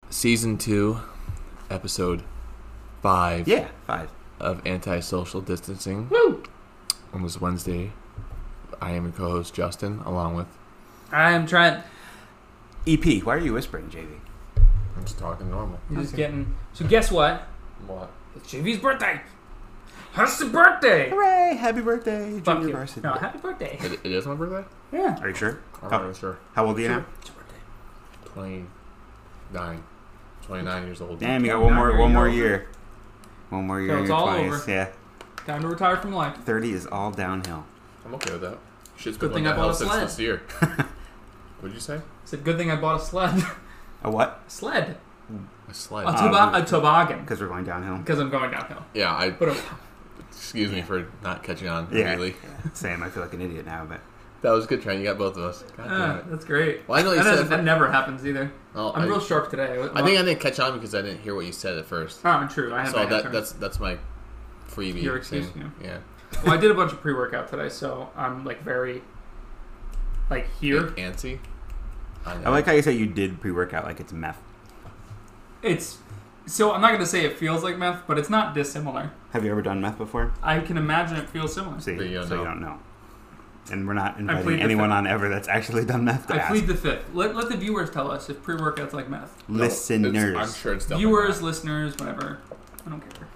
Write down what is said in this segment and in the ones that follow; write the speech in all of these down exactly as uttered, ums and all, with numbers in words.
Season two, episode five. Yeah, five. Of Anti-Social Distancing. Woo! On this Wednesday, I am your co-host, Justin, along with... I am Trent. E P, why are you whispering, J V? I'm just talking normal. You're just getting... So guess what? What? It's J V's birthday. Happy birthday! Hooray! Happy birthday, Fuck junior you. varsity. No, happy birthday. It, it is my birthday? Yeah. Are you sure? I'm How, not really sure. how old are you now? It's your birthday. twenty-nine. twenty-nine years old. Damn, you got one more, Now one you're more over. year. One more year So in it's your all twenties. over. Yeah, Time to retire from life. thirty is all downhill. I'm okay with that. Shit's Good been thing I going bought a downhill since sled. this year. What'd you say? It's a good thing I bought a sled. A what? A sled. A sled. A, Uh, toba- we- a toboggan. Because we're going downhill. Because I'm going downhill. yeah, I... But a, Excuse me for not catching on Yeah. immediately. yeah. Same. I feel like an idiot now, but That was good, Trent. You got both of us. God damn uh, it. that's great. Well, I know you that, said... doesn't- that never happens either. Oh, I'm I, real sharp today. I think I didn't catch on because I didn't hear what you said at first. Oh, true. I have So my that answer. that's that's my freebie. Your excuse, thing. Yeah. Well, I did a bunch of pre-workout today, so I'm like very, like here. Like antsy. I, know. I like how you say you did pre-workout like it's meth. It's so I'm not gonna say it feels like meth, but it's not dissimilar. Have you ever done meth before? I can imagine it feels similar. See, But you don't so know. you don't know. And we're not plead inviting the anyone fifth. on ever that's actually done meth to I ask. plead the fifth. Let, let the viewers tell us if pre-workout's like meth. No, Listeners. it's- I'm sure it's definitely Viewers, not. listeners, whatever. I don't care.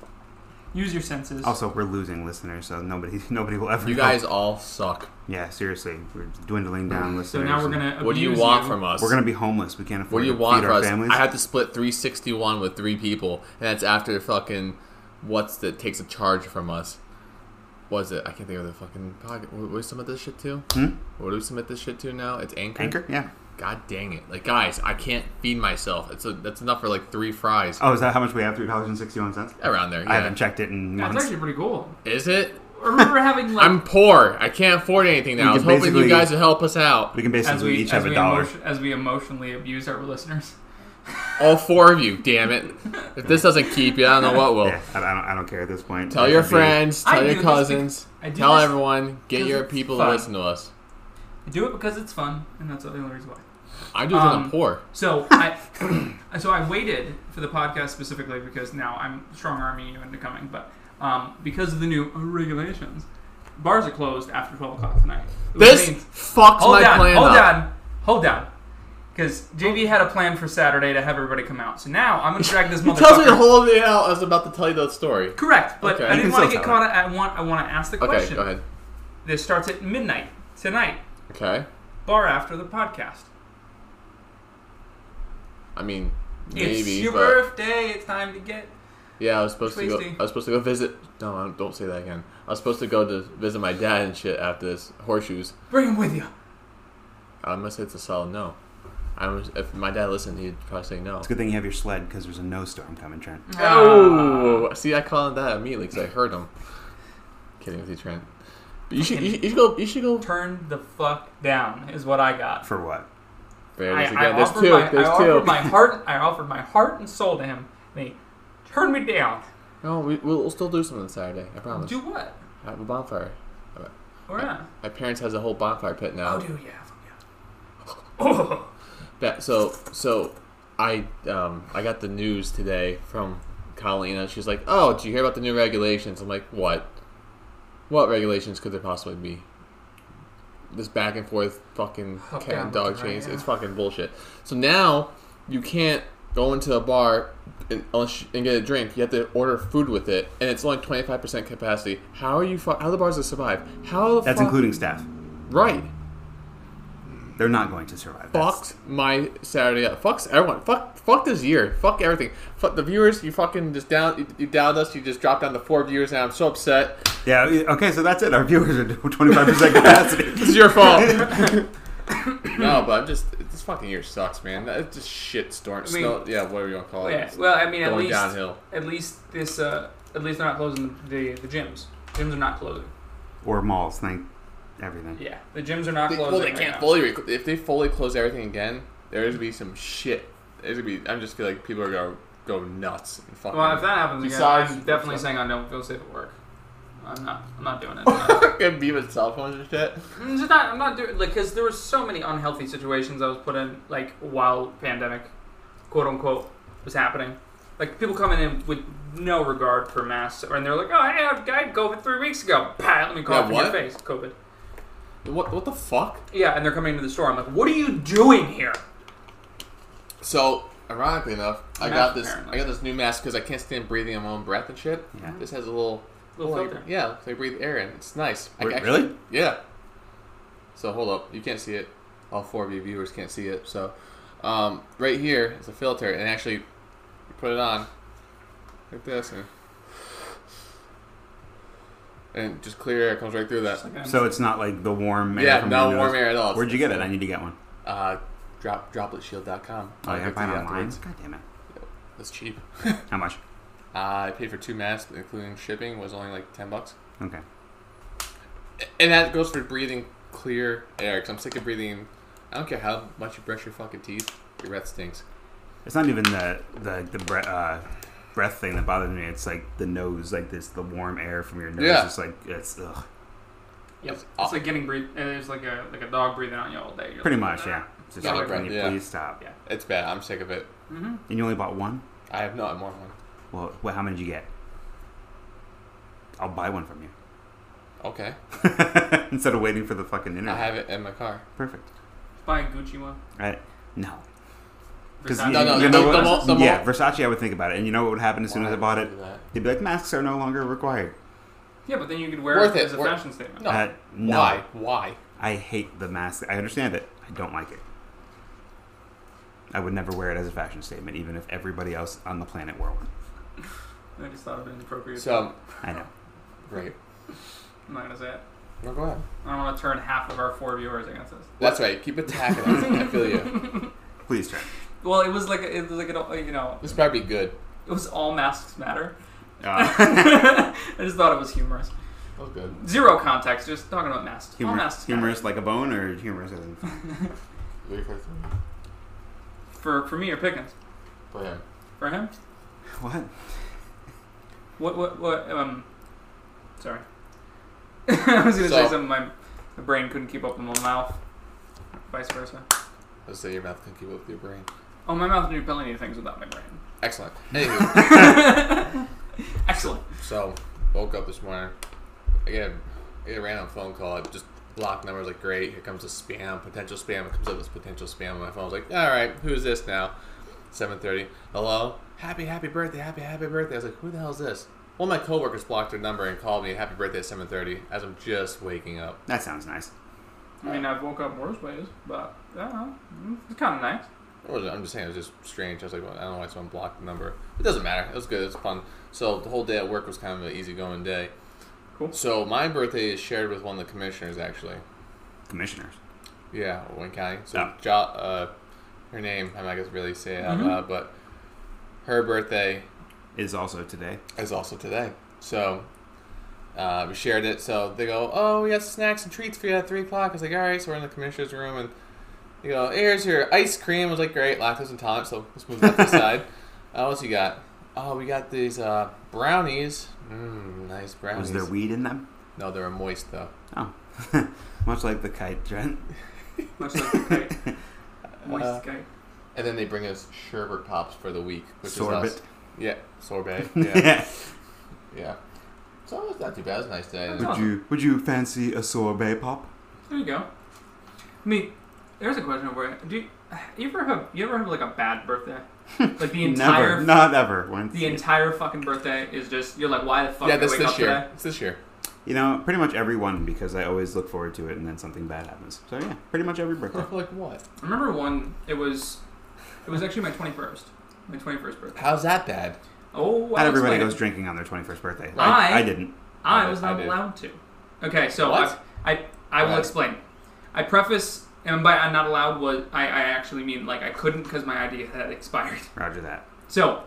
Use your senses. Also, we're losing listeners, so nobody nobody will ever You know. guys all suck. Yeah, seriously. We're dwindling down listeners. so now we're and gonna. What do you abuse want from us? We're going to be homeless. We can't afford What do you to want feed from our us? families. I have to split three sixty-one with three people, and that's after fucking what's that takes a charge from us. What is it? I can't think of the fucking podcast. What do we submit this shit to? Hmm? What do we submit this shit to now? It's Anchor. Anchor? Yeah. God dang it! Like guys, I can't feed myself. It's a, that's enough for like three fries. Oh, is that how much we have? three dollars and sixty-one cents? Around there. Yeah. I haven't checked it in That's months. actually pretty cool. Is it? I remember having like I'm poor. I can't afford anything now. I We was can hoping you basically- guys would help us out. We can as basically we each as have we, a dollar. emotion, as we emotionally abuse our listeners. All four of you, damn it. If this doesn't keep you, I don't know what will. Yeah, I, I, don't, I don't care at this point. Tell It your should be- friends, I tell do your this cousins, bec- I do tell this everyone, get because your it's people fun. to listen to us. I do it because it's fun, and that's the only reason why. I do it 'cause I'm Um, poor. So I, so I waited for the podcast specifically because now I'm strong arming you into coming, but um, because of the new regulations, bars are closed after twelve o'clock tonight. Which This means- fucks hold my down, plan hold up. down, hold down, because J V had a plan for Saturday to have everybody come out. So now I'm gonna drag this You tells me to motherfucker. hold it out. I was about to tell you the story. Correct, but Okay. I You didn't can want to still get tell caught. I want. I want to ask the Okay, question. go ahead. This starts at midnight tonight. Okay. Bar after the podcast. I mean, It's maybe, your but birthday. It's time to get. yeah, I was supposed to go. Twisty. I was supposed to go visit. No, don't say that again. I was supposed to go to visit my dad and shit after this horseshoes. Bring him with you. I'm gonna say it's a solid no. I was, if my dad listened, he'd probably say no. It's a good thing you have your sled because there's a no storm coming, Trent. Oh, see, I called that immediately because I heard him. Kidding with you, Trent. But you should, you should, you should go. You should go. Turn the fuck down is what I got. For what? There I, it is I again. There's offered two. my, There's I two. offered my heart. I offered my heart and soul to him, and he turned me down. No, we, we'll, we'll still do something Saturday. I promise. Do what? Have a bonfire. Where at? My parents has a whole bonfire pit now. Oh, dude, yeah, yeah. Oh, That, so so I um I got the news today from Carolina. She's like, "Oh, did you hear about the new regulations?" I'm like, "What? What regulations could there possibly be?" This back and forth fucking Up, cat down, and dog left, and right, chains. yeah. It's fucking bullshit. So now you can't go into a bar and, unless you, and get a drink. You have to order food with it, and it's only twenty-five percent capacity. How are you? Fu- how are the bars to survive? How the That's fuck? including staff. Right. They're not going to survive. That's- Fucked my Saturday up. Fucks everyone. Fuck fuck this year. Fuck everything. Fuck the viewers. You fucking just down. You, you downed us. You just dropped down to four viewers, and I'm so upset. Yeah, okay, so that's it. Our viewers are twenty-five percent capacity. This is your fault. No, but I'm just. This fucking year sucks, man. It's just shit storm. I mean- Snow. Yeah, whatever you want to call it. yeah. It's Well, I mean, at going least downhill. at least this uh, at least they're not closing the the gyms. Gyms are not closing. Or malls, thank everything. Yeah, the gyms are not They, closing. well, they right can't now. fully. Rec- if they fully close everything again, there's gonna be some shit. There's gonna be. I just feel like people are gonna go nuts and fucking. Well, if that happens again, Besides- I'm definitely saying I don't feel safe at work. I'm not. I'm not doing it. Gonna be with cell phones and shit. I'm just not. I'm not doing like because there were so many unhealthy situations I was put in like while pandemic. quote unquote, was happening. Like, people coming in with no regard for masks, and they're like, oh, hey, I had COVID three weeks ago. Pat, let me cough Yeah, in what? your face. COVID. What what the fuck? Yeah, and they're coming into the store. I'm like, what are you doing here? So, ironically enough, I Mask got this. apparently. I got this new mask because I can't stand breathing in my own breath and shit. Yeah. This has a little, Little like, filter. yeah, so I breathe air in. It's nice. I Wait, actually- really? Yeah. So hold up, you can't see it. All four of you viewers can't see it. So, um, right here is a filter, and actually, you put it on like this, and, and just clear air comes right through that. Just like a- So it's not like the warm air. Yeah, from no your warm nose. air at all. Where'd you get it? I need to get one. Uh, drop droplet shield dot com. Oh, you I'll have to buy get it to you online? afterwards. God damn it. That's cheap. How much? Uh, I paid for two masks, including shipping, was only like ten bucks. Okay. And that goes for breathing clear air, because I'm sick of breathing. I don't care how much you brush your fucking teeth, your breath stinks. It's not even the the the bre- uh, breath thing that bothers me. It's like the nose, like this, the warm air from your nose. Yeah. It's like it's ugh. Yep. It's It's like getting breathe. It's like a like a dog breathing on you all day. You're Pretty like, much, yeah. It's just Yeah, like, like can you breath, yeah. please stop? Yeah. It's bad. I'm sick of it. Mm-hmm. And you only bought one? I have no more one. Well, well, how many did you get? I'll buy one from you. Okay. Instead of waiting for the fucking internet. I have it in my car. Perfect. Buy a Gucci one. I, no. Because Versace. you, No, no, you the- know the what, mo- the mo- yeah, Versace, I would think about it. And you know what would happen as soon as I Why bought would it? you do that? They'd be like, masks are no longer required. Yeah, but then you could wear Worth it it. as a Worth- fashion statement. No. Uh, no. Why? Why? I hate the mask. I understand it. I don't like it. I would never wear it as a fashion statement, even if everybody else on the planet wore one. I just thought of it inappropriate. So, I know. right. I'm not gonna say it. No, go ahead. I don't want to turn half of our four viewers against us. That's right. Keep attacking everything. I feel you. Please try. Well, it was like a, it was like a, you know, This better be good. it was all masks matter. Uh, I just thought it was humorous. That was good. Zero context, just talking about masks. all humor, masks humorous matter. like a bone or humorous as in fun? Wait for it. For for me or Pickens? For him. For him? What? What what what? Um, sorry. I was gonna So- say something. My, my brain couldn't keep up with my mouth. Vice versa. Let's say your mouth can keep up with your brain. Oh, my mouth can do plenty of things without my brain. Excellent. Anywho, Excellent. so woke up this morning. I get a, I get a random phone call. I just block numbers like great. Here comes a spam, potential spam. It comes up as potential spam on my phone. I was like, all right, who's this now? seven thirty. Hello. Happy happy birthday. Happy happy birthday. I was like, who the hell is this? One of my coworkers blocked their number and called me happy birthday at seven thirty as I'm just waking up. That sounds nice. I mean, I've woke up worse ways, but I don't know. It's kind of nice. Or was it- I'm just saying it was just strange. I was like, well, I don't know why someone blocked the number. It doesn't matter. It was good. It was fun. So the whole day at work was kind of an easygoing day. Cool. So my birthday is shared with one of the commissioners, actually. Commissioners. Yeah, Wayne County. So Oh. jo- uh, her name, I'm not going to really say it out Mhm. loud, but her birthday Is also today. is also today. So uh, we shared it. So they go, oh, we got snacks and treats for you at three o'clock. I was like, all right. So we're in the commissioner's room, and they go, here's your ice cream. I was like, great, lactose intolerant. So let's move that to the side. Uh, what's you got? Oh, we got these uh, brownies. Mmm, nice brownies. Was there weed in them? No, they were moist, though. Oh. Much like the kite, Trent. Much like the kite. Moist Uh, kite. And then they bring us sherbet pops for the week. Which Is us. Sorbet. Yeah, sorbet. Yeah. Yeah. Yeah. So it's not too bad. It was a nice day. That's Would awesome. you Would you fancy a sorbet pop? There you go. I mean, there's a question over it. Do you, you ever have you ever have like a bad birthday? Like the entire Never. Not ever. Once. the entire fucking birthday is just you're like, why the fuck Yeah, did I this wake this up year. today? It's this year. You know, pretty much every one because I always look forward to it, and then something bad happens. So yeah, pretty much every birthday. Like what? I remember one. It was it was actually my twenty-first. My twenty-first birthday. How's that bad? Oh, Not I'll everybody explain goes it. drinking on their twenty-first birthday. I- I, I didn't. I I was did- I not did. allowed to. Okay, so What? I I, I will What? explain. I preface, and by I'm not allowed was I, I actually mean like I couldn't because my I D had expired. Roger that. So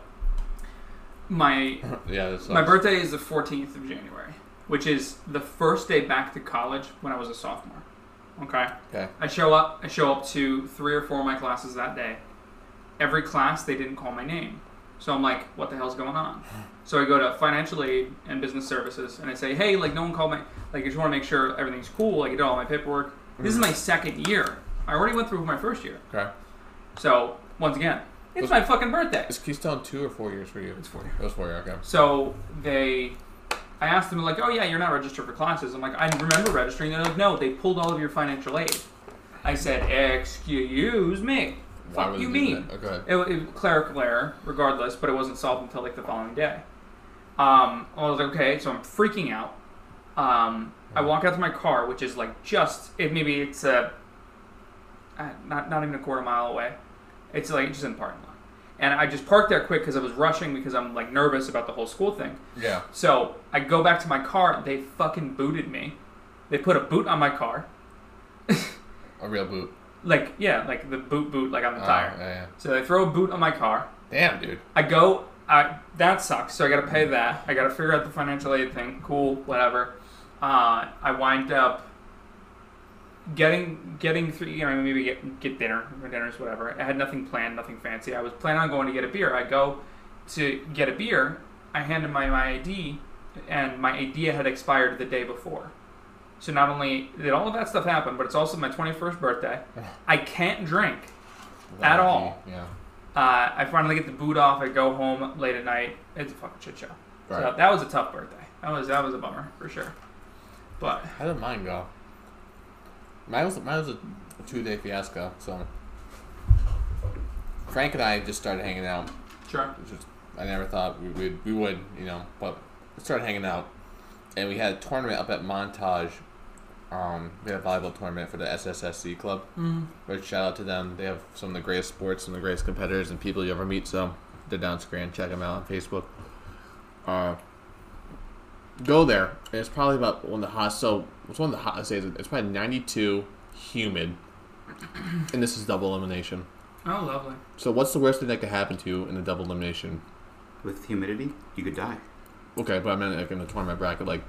my Yeah, that's my birthday is the fourteenth of January, which is the first day back to college when I was a sophomore. Okay. Okay. I show up. I show up to three or four of my classes that day. Every class, they didn't call my name. So I'm like, what the hell's going on? So I go to financial aid and business services, and I say, hey, like, no one called my, like, I just want to make sure everything's cool. Like, I did all my paperwork. This is my second year. I already went through my first year. Okay. So, once again, It's my fucking birthday. Is Keystone two or four years for you? It's four years. It was four years, okay. So they, I asked them like, oh yeah, you're not registered for classes. I'm like, I remember registering. They're like, no, they pulled all of your financial aid. I said, excuse me. Why Fuck would you they do mean? that? Okay. It, it clerical error, regardless, but it wasn't solved until like the following day. Um, I was like, okay, so I'm freaking out. Um, I walk out to my car, which is like just it. Maybe it's a uh, not not even a quarter mile away. It's like just in the parking lot, and I just parked there quick because I was rushing because I'm like nervous about the whole school thing. Yeah. So I go back to my car. They fucking booted me. They put a boot on my car. A real boot. Like yeah, like the boot boot like on the Oh, tire. yeah, yeah. So they throw a boot on my car. Damn, dude. I go, I, that sucks. So I got to pay that. I got to figure out the financial aid thing. Cool, whatever. Uh, I wind up getting getting through. You know, maybe get get dinner, or dinners, whatever. I had nothing planned, nothing fancy. I was planning on going to get a beer. I go to get a beer. I hand him my, my I D, and my I D had expired the day before. So not only did all of that stuff happen, but it's also my twenty-first birthday. I can't drink at all. Yeah. Uh, I finally get the boot off. I go home late at night. It's a fucking shit show. Right. So that was a tough birthday. That was that was a bummer for sure. But How did mine go? Mine was mine was a two day fiasco. So Frank and I just started hanging out. sure. Which was, I never thought we would we would you know, but we started hanging out, and we had a tournament up at Montage. Um, we had a volleyball tournament for the S S S C club. Mm. But shout out to them. They have some of the greatest sports, some of the greatest competitors and people you ever meet. So they're down Scran. Check them out on Facebook. Uh, go there. And it's probably about one of the hot. So it's one of the hottest days. It's probably ninety-two, humid, and this is double elimination. Oh, lovely. So what's the worst thing that could happen to you in the double elimination? With humidity, you could die. Okay, but I meant like in the tournament bracket, like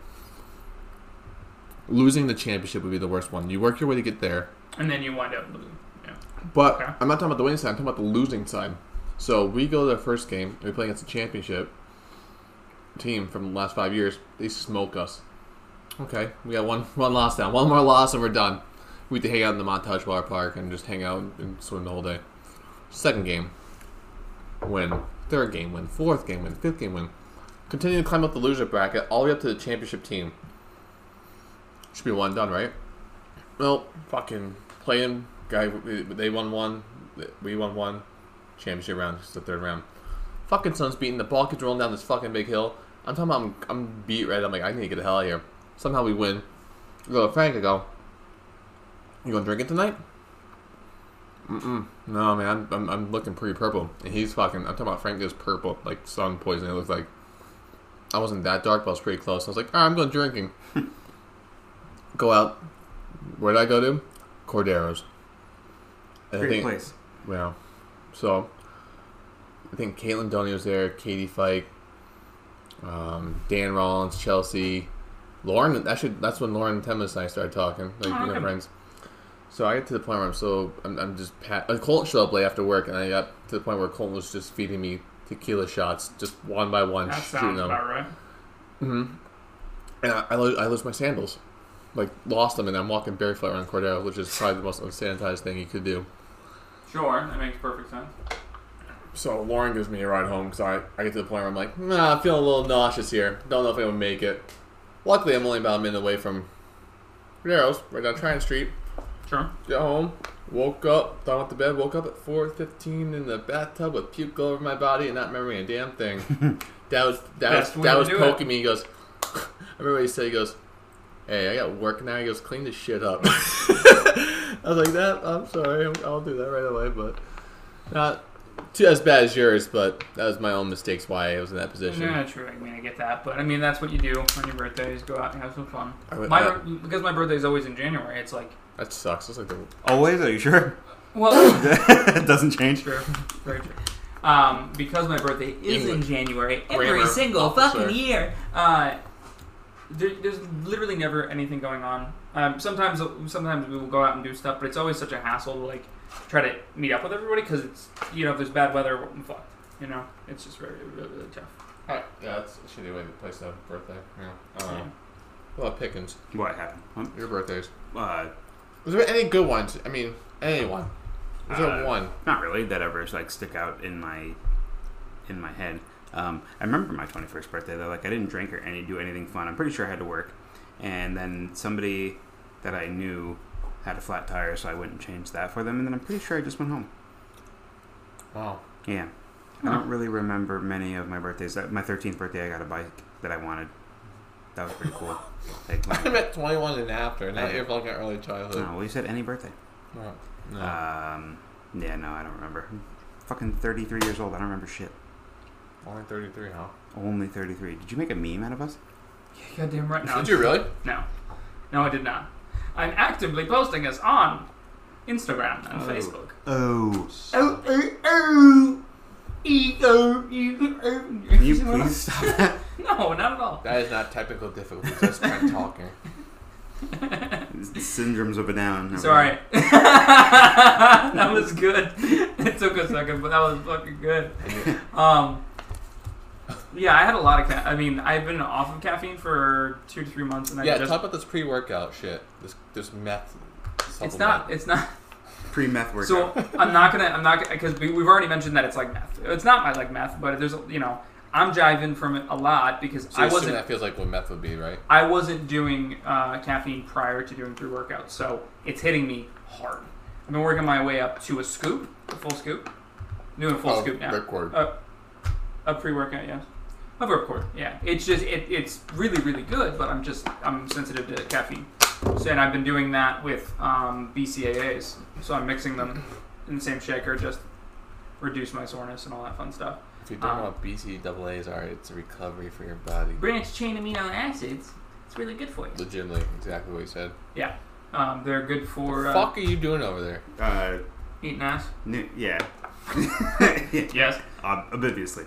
losing the championship would be the worst one. You work your way to get there. And then you wind up losing. Yeah. But Okay. I'm not talking about the winning side. I'm talking about the losing side. So we go to the first game. And we play against the championship team from the last five years. They smoke us. Okay, we got one one loss down. One more loss and we're done. We have to hang out in the Montage Water Park and just hang out and swim the whole day. Second game, win. Third game, win. Fourth game, win. Fifth game, win. Continue to climb up the loser bracket all the way up to the championship team. Should be one and done, right? Well, fucking playing guy. They won one. We won one. Championship round. It's the third round. Fucking Sun's beating. The ball keeps rolling down this fucking big hill. I'm talking about. I'm, I'm beat right. I'm like, I need to get the hell out of here. Somehow we win. I go to Frank. I go, you gonna drink it tonight? Mm-mm. No, man. I'm, I'm, I'm looking pretty purple. And he's fucking. I'm talking about Frank is purple. Like sun poisoning. It looks like. I wasn't that dark, but I was pretty close. I was like, all right, I'm going drinking. Go out. Where did I go to? Cordero's. And Great I think, place. Yeah. So, I think Caitlin Doney was there, Katie Fike, um, Dan Rollins, Chelsea, Lauren. Actually, that's when Lauren Temis and I started talking, like, Oh, you know, okay. friends. So I get to the point where I'm so I'm, I'm just pat. Uh, Colton showed up late after work, and I got to the point where Colton was just feeding me tequila shots, just one by one, That shooting sounds them. about right. Mm-hmm. And I, I, lo- I lose my sandals. Like, lost them, and I'm walking barefoot around Cordero, which is probably the most unsanitized thing you could do. Sure, that makes perfect sense. So Lauren gives me a ride home, because I, I get to the point where I'm like, nah, I'm feeling a little nauseous here. Don't know if I'm going to make it. Luckily, I'm only about a minute away from Cordero's, right down Tryon Street. Sure. Get home, woke up, thought I went to bed, woke up at four fifteen in the bathtub with puke all over my body and not remembering a damn thing. Dad was, dad Best was, way dad to was do poking me, he goes, I remember what he said, he goes, hey, I got work now. He goes, clean this shit up. I was like, that, I'm sorry. I'll do that right away. But not too as bad as yours, but that was my own mistakes why I was in that position. Yeah, true. I mean, I get that, but I mean, that's what you do on your birthdays. Go out and have some fun. I would- My uh, because my birthday is always in January. It's like, That sucks. It's like the, Always? Are you sure? well, It doesn't change. true, very true. Um, because my birthday is English. in January every Grammar single officer. fucking year. Uh, there, there's literally never anything going on. Um, sometimes, sometimes we will go out and do stuff, but it's always such a hassle to like try to meet up with everybody because it's you know if there's bad weather, I'm fucked. You know, it's just very really, really tough. yeah, that's a shitty way to place a birthday. Yeah. I don't Yeah. know. Well, Pickens, What happened? Huh? your birthdays. Uh, Was there any good ones? I mean, anyone. Was there one? Not really that ever like stick out in my in my head. Um, I remember my twenty-first birthday though. Like I didn't drink or any do anything fun. I'm pretty sure I had to work, and then somebody that I knew had a flat tire, so I went and changed that for them, and then I'm pretty sure I just went home. Wow. Yeah, I don't really remember many of my birthdays. That my thirteenth birthday, I got a bike that I wanted. That was pretty cool. Like, my, I'm at twenty-one and after, not I- your fucking early childhood. no, well, you said any birthday. No. No. Um, yeah, no, I don't remember. I'm fucking thirty-three years old. I don't remember shit. Only thirty-three, huh? Only thirty-three. Did you make a meme out of us? Goddamn right now. Did you really? No. No, I did not. I'm actively posting us on Instagram and Oh. Facebook. Oh. Oh, oh, oh. E, oh, e, oh. Can you please stop that? No, not at all. That is not technical difficulties. That's Trent talking. It's the syndromes of a down. Sorry. That was good. It took a second, but that was fucking good. Um, yeah, I had a lot of ca- I mean, I've been off of caffeine for two to three months, and I Yeah, just talk about this pre-workout shit. This this meth. it's not it's not. Pre-meth workout. So I'm not gonna I'm not because we, we've already mentioned that it's like meth. It's not my like meth, but there's you know I'm jiving from it a lot because So I I assume wasn't that feels like what meth would be, right? I wasn't doing uh, caffeine prior to doing pre workouts, so it's hitting me hard. I've been working my way up to a scoop, a full scoop. I'm doing a full Oh, scoop now. ripcord. Uh, a pre workout, yes. A ripcord, yeah. It's just it, it's really really good, but I'm just I'm sensitive to caffeine. So, and I've been doing that with um, B C A As, so I'm mixing them in the same shaker, just reduce my soreness and all that fun stuff. If you don't um, know what B C A As are, it's a recovery for your body. Branched chain amino acids. It's really good for you. Legitimately, exactly what you said. Yeah, um, they're good for What the uh, fuck are you doing over there? Uh, eating ass. n- yeah. Yes. Ob- obviously.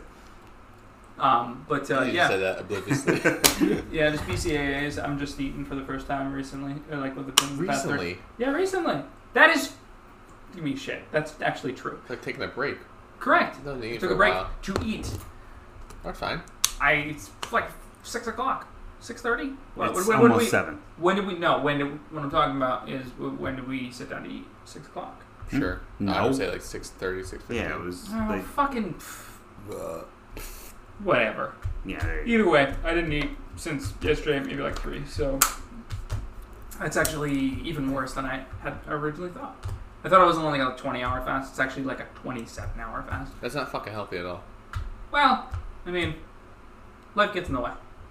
Um, but uh, you yeah, just said that obliviously. yeah, just B C A As. I'm just eating for the first time recently, or like with the past thirty- Recently, Yeah, recently. That is, give me shit. That's actually true. it's like taking a break. Correct. No need Took for a break while. to eat. That's fine. I it's like six o'clock, six thirty. What, It's when, when almost did we, seven. When did we? No, when did what I'm talking about is when did we sit down to eat? Six o'clock. Sure. No. I would say like six thirty, six fifty. Yeah, it was Oh, like, fucking pff, whatever. yeah, there you Either way, I didn't eat since yesterday, maybe like three. So that's actually even worse than I had originally thought. I thought it was only like a twenty-hour fast. It's actually like a twenty-seven hour fast. That's not fucking healthy at all. Well, I mean, life gets in the way.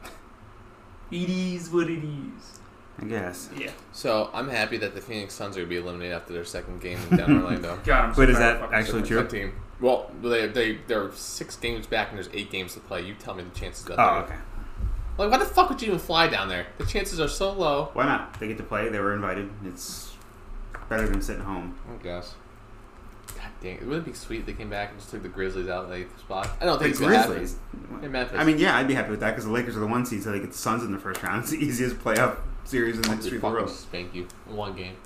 It is what it is. I guess. Yeah. So I'm happy that the Phoenix Suns are going to be eliminated after their second game down in Orlando. God, I'm so Wait, is tired that of fucking actually Super- true? Good team. Well, they they they're six games back and there's eight games to play. You tell me the chances that. Oh, they're- okay. Like, why the fuck would you even fly down there? The chances are so low. Why not? They get to play. They were invited. It's better than sitting home. I guess. God dang it! It would be sweet if they came back and just took the Grizzlies out of the eighth spot. I don't The think it's gonna happen. Grizzlies. In Memphis. I mean, yeah, I'd be happy with that because the Lakers are the one seed, so they get the Suns in the first round. It's the easiest playoff series in the I'll history just of the fucking world. spank you in one game.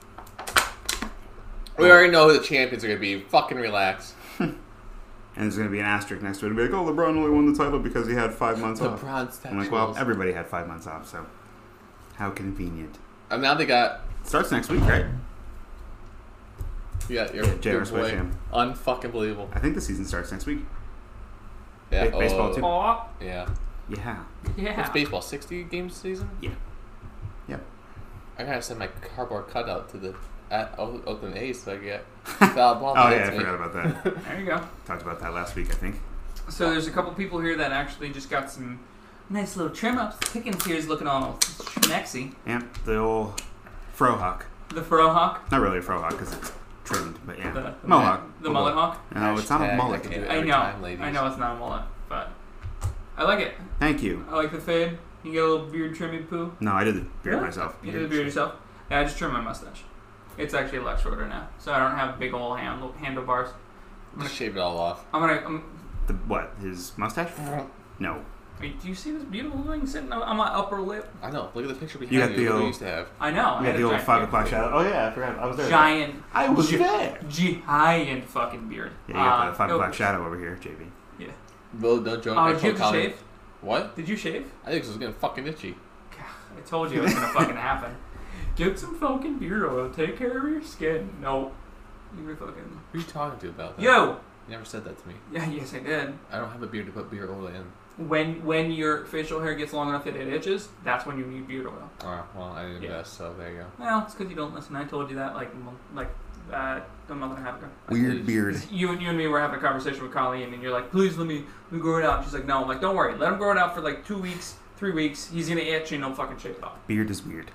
We already know who the champions are gonna be. Fucking relax. And there's going to be an asterisk next to it and be like, oh, LeBron only won the title because he had five months off. LeBron's I'm like, well, everybody had five months off, so how convenient. And now they got Starts next week, right? you got your Yeah, J R. your boy. Swisham. Unfucking believable. I think the season starts next week. Yeah. Ba- baseball oh, too. Aw, Yeah. Yeah. yeah. What's baseball? Sixty game season? Yeah. Yep. I gotta send my cardboard cutout to the at O- Oakland A's so I get foul ball. Oh, yeah, hits I me. forgot about that. There you go. Talked about that last week, I think. So there's a couple people here that actually just got some nice little trim ups. Pickens here is looking all schmexy. Yeah, the old frohawk. The frohawk, Not really a frohawk because it's trimmed, but yeah. the, the Mohawk. the mullet hawk. No, it's not a Hashtag, mullet. I can do it I every know, time, ladies. I know it's not a mullet, but I like it. Thank you. I like the fade. You get a little beard trimming poo. No, I did the beard Really? myself. You did the beard yourself? Yeah, I just trimmed my mustache. It's actually a lot shorter now, so I don't have big old handle handlebars. I'm Just gonna, shave it all off. I'm gonna. I'm, The what? His mustache? No. wait, do you see this beautiful thing sitting on my upper lip? I know. Look at the picture behind You you. got the Look what we old- used to have. I know. I We had had a the old giant five beard. o'clock shadow. Oh yeah, I forgot. I was there. Giant. I was gi- there. Giant fucking beard. Yeah, you got Uh, the five no- o'clock shadow over here, J B. Well, no joke. Oh, I did you told have to Colin- shave? What? Did you shave? I think this was getting fucking itchy. I told you it was gonna fucking happen. Get some fucking beard oil. Take care of your skin. No. You were fucking. Who are you talking to about that? Yo. You never said that to me. Yeah, yes, I did. I don't have a beard to put beard oil in. When when your facial hair gets long enough that it itches, that's when you need beard oil. Oh, well, I didn't Yeah. invest, so there you go. Well, it's because you don't listen. I told you that like a month- like uh, a month and a half ago. Weird beard. You and you and me were having a conversation with Colleen, and you're like, "Please let me let me grow it out." And she's like, "No." I'm like, "Don't worry. Let him grow it out for like two weeks, three weeks. He's gonna itch and he'll fucking shave it off." Beard is weird.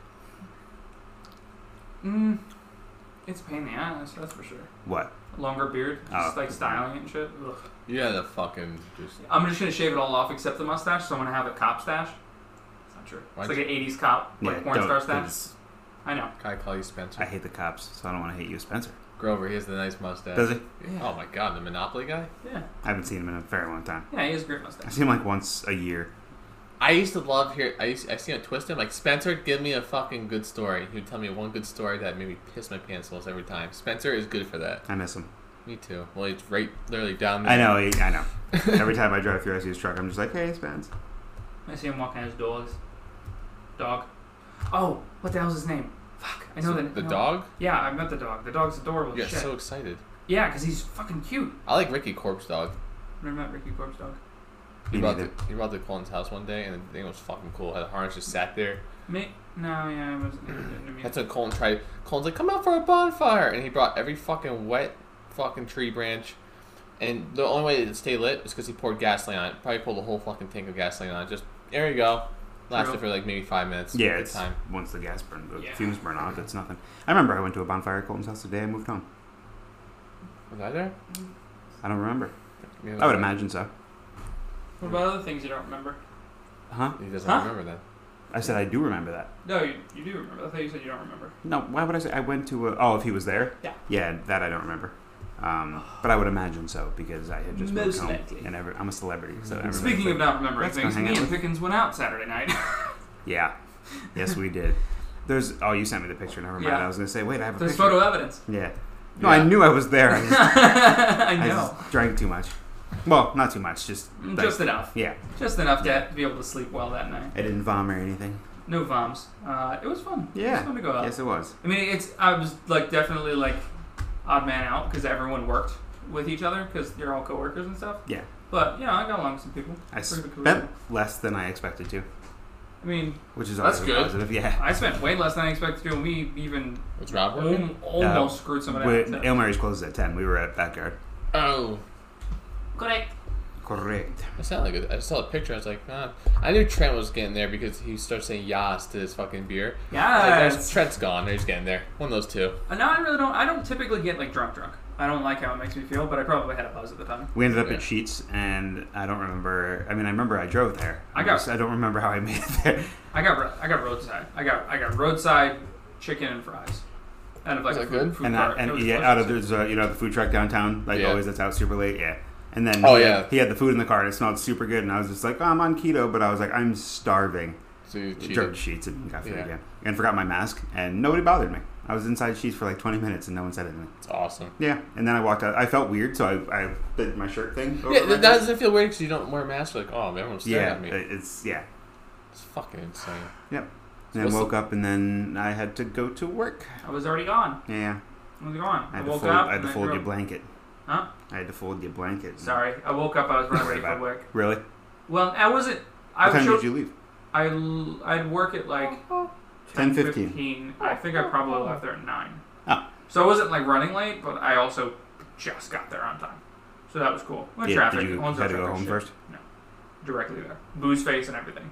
Mm, it's a pain in the ass, that's for sure. What? A longer beard, just Oh. like styling it and shit. Ugh. Yeah, the fucking just. I'm just gonna shave it all off except the mustache, so I'm gonna have a cop stash. It's not true. Why'd It's like you- an eighties cop, like Yeah, porn don't, star stash. 'cause I know. Can I call you Spencer? I hate the cops, so I don't want to hate you, Spencer. Grover, he has the nice mustache. Does he? Yeah. Oh my god, the Monopoly guy? Yeah. I haven't seen him in a very long time. Yeah, he has a great I mustache. see him like once a year. I used to love hear. I used, I see him twist him like Spencer. Give me a fucking good story. He'd tell me one good story that made me piss my pants almost every time. Spencer is good for that. I miss him. Me too. Well, he's right, literally down there. I know, he, I know. Every time I drive through, I see his truck. I'm just like, hey, Spence. I see him walking his dogs. Dog. Oh, what the hell's his name? Fuck. I know So, the the no. dog. Yeah, I met the dog. The dog's adorable Yeah, as shit. so excited. Yeah, because he's fucking cute. I like Ricky Corpse Dog. Never met Ricky Corpse Dog. He Me brought neither. the, he brought the Colin's house one day, and the thing was fucking cool. Had a harness, just sat there. Me? No, yeah, I wasn't into me. That's when Colin tried. Colin's like, "Come out for a bonfire," and he brought every fucking wet fucking tree branch. And the only way it stay lit is because he poured gasoline on it. Probably pulled a whole fucking tank of gasoline on it. Just there you go. Lasted True. for like maybe five minutes. Yeah, Good it's time. once the gas burn, the Yeah. fumes burn off, it's nothing. I remember I went to a bonfire at Colton's house the day I moved home. Was I there? I don't remember. Yeah, I would imagine so. What about other things you don't remember? Huh? He doesn't Huh? remember that. I said I do remember that. No, you, you do remember. I thought you said you don't remember. No, why would I say I went to a... Oh, if he was there? Yeah. Yeah, that I don't remember. Um, but I would imagine so, because I had just moved Most home. likely. And every, I'm a celebrity, so everybody- Speaking of not remembering Let's go things, hang me out and with- Pickens went out Saturday night. Yeah. Yes, we did. There's... Oh, you sent me the picture. Never mind. Yeah. I was going to say, wait, I have a There's picture. photo evidence. Yeah. No, Yeah. I knew I was there. I, just, I I know. just drank too much. Well, not too much. Just... like- Just enough. Yeah. Just enough to be able to sleep well that night. I didn't vomit or anything. No voms. Uh, it was fun. It Yeah. was fun to go out. Yes, it was. I mean, it's I was like definitely like odd man out because everyone worked with each other because you're all coworkers and stuff. Yeah. But you know, I got along with some people. I Pretty cool spent people. less than I expected to, I mean, which is That's always good. positive. Yeah. I spent way less than I expected to, and we even Was Rob working? al- almost screwed somebody When out. Ale Mary's closes at ten. We were at Backyard. Oh. Correct. Correct. It sounded like a, I saw a picture. I was like, ah. I knew Trent was getting there because he started saying yas to his fucking beer. I was like, Yes. "There's- Trent's gone. He's getting there. One of those two. Uh, no, I really don't. I don't typically get like drunk, drunk. I don't like how it makes me feel, but I probably had a buzz at the time. We ended up Yeah. at Sheets, and I don't remember. I mean, I remember I drove there. I got- just- I don't remember how I made it there. I got ro- I got roadside. I got I got roadside chicken and fries. Out of like Was a that food, good? food And cart. that, and It was yeah, out of delicious. there's uh, you know the food truck downtown, like Yeah. always. That's out super late. Yeah. And then Oh, he, yeah. had, he had the food in the car, and it smelled super good. And I was just like, oh, I'm on keto, but I was like, I'm starving. So you Drove cheated. to Sheets and got food Yeah. again, and forgot my mask, and nobody bothered me. I was inside Sheets for like twenty minutes, and no one said anything. It's awesome. Yeah, and then I walked out. I felt weird, so I, I did my shirt thing. Over Yeah, my that head. doesn't feel weird because you don't wear a mask. Like, oh, everyone's staring Yeah, at me. it's yeah. It's fucking insane. Yep. And then What's woke the- up, and then I had to go to work. I was already gone. Yeah, I was gone. I I, had to woke fold. up. I had and to I fold your drove- blanket. Huh? I had to fold your blanket. Sorry, I woke up. I was running ready for Bad. work. Really? Well, I wasn't. I What time showed, did you leave? I l- I'd work at like ten fifteen. fifteen. I think I probably left there at nine. Oh. So I wasn't like running late, but I also just got there on time. So that was cool. With Yeah, traffic. did you Once had to traffic go home shit. first? No, directly there. Booze face and everything.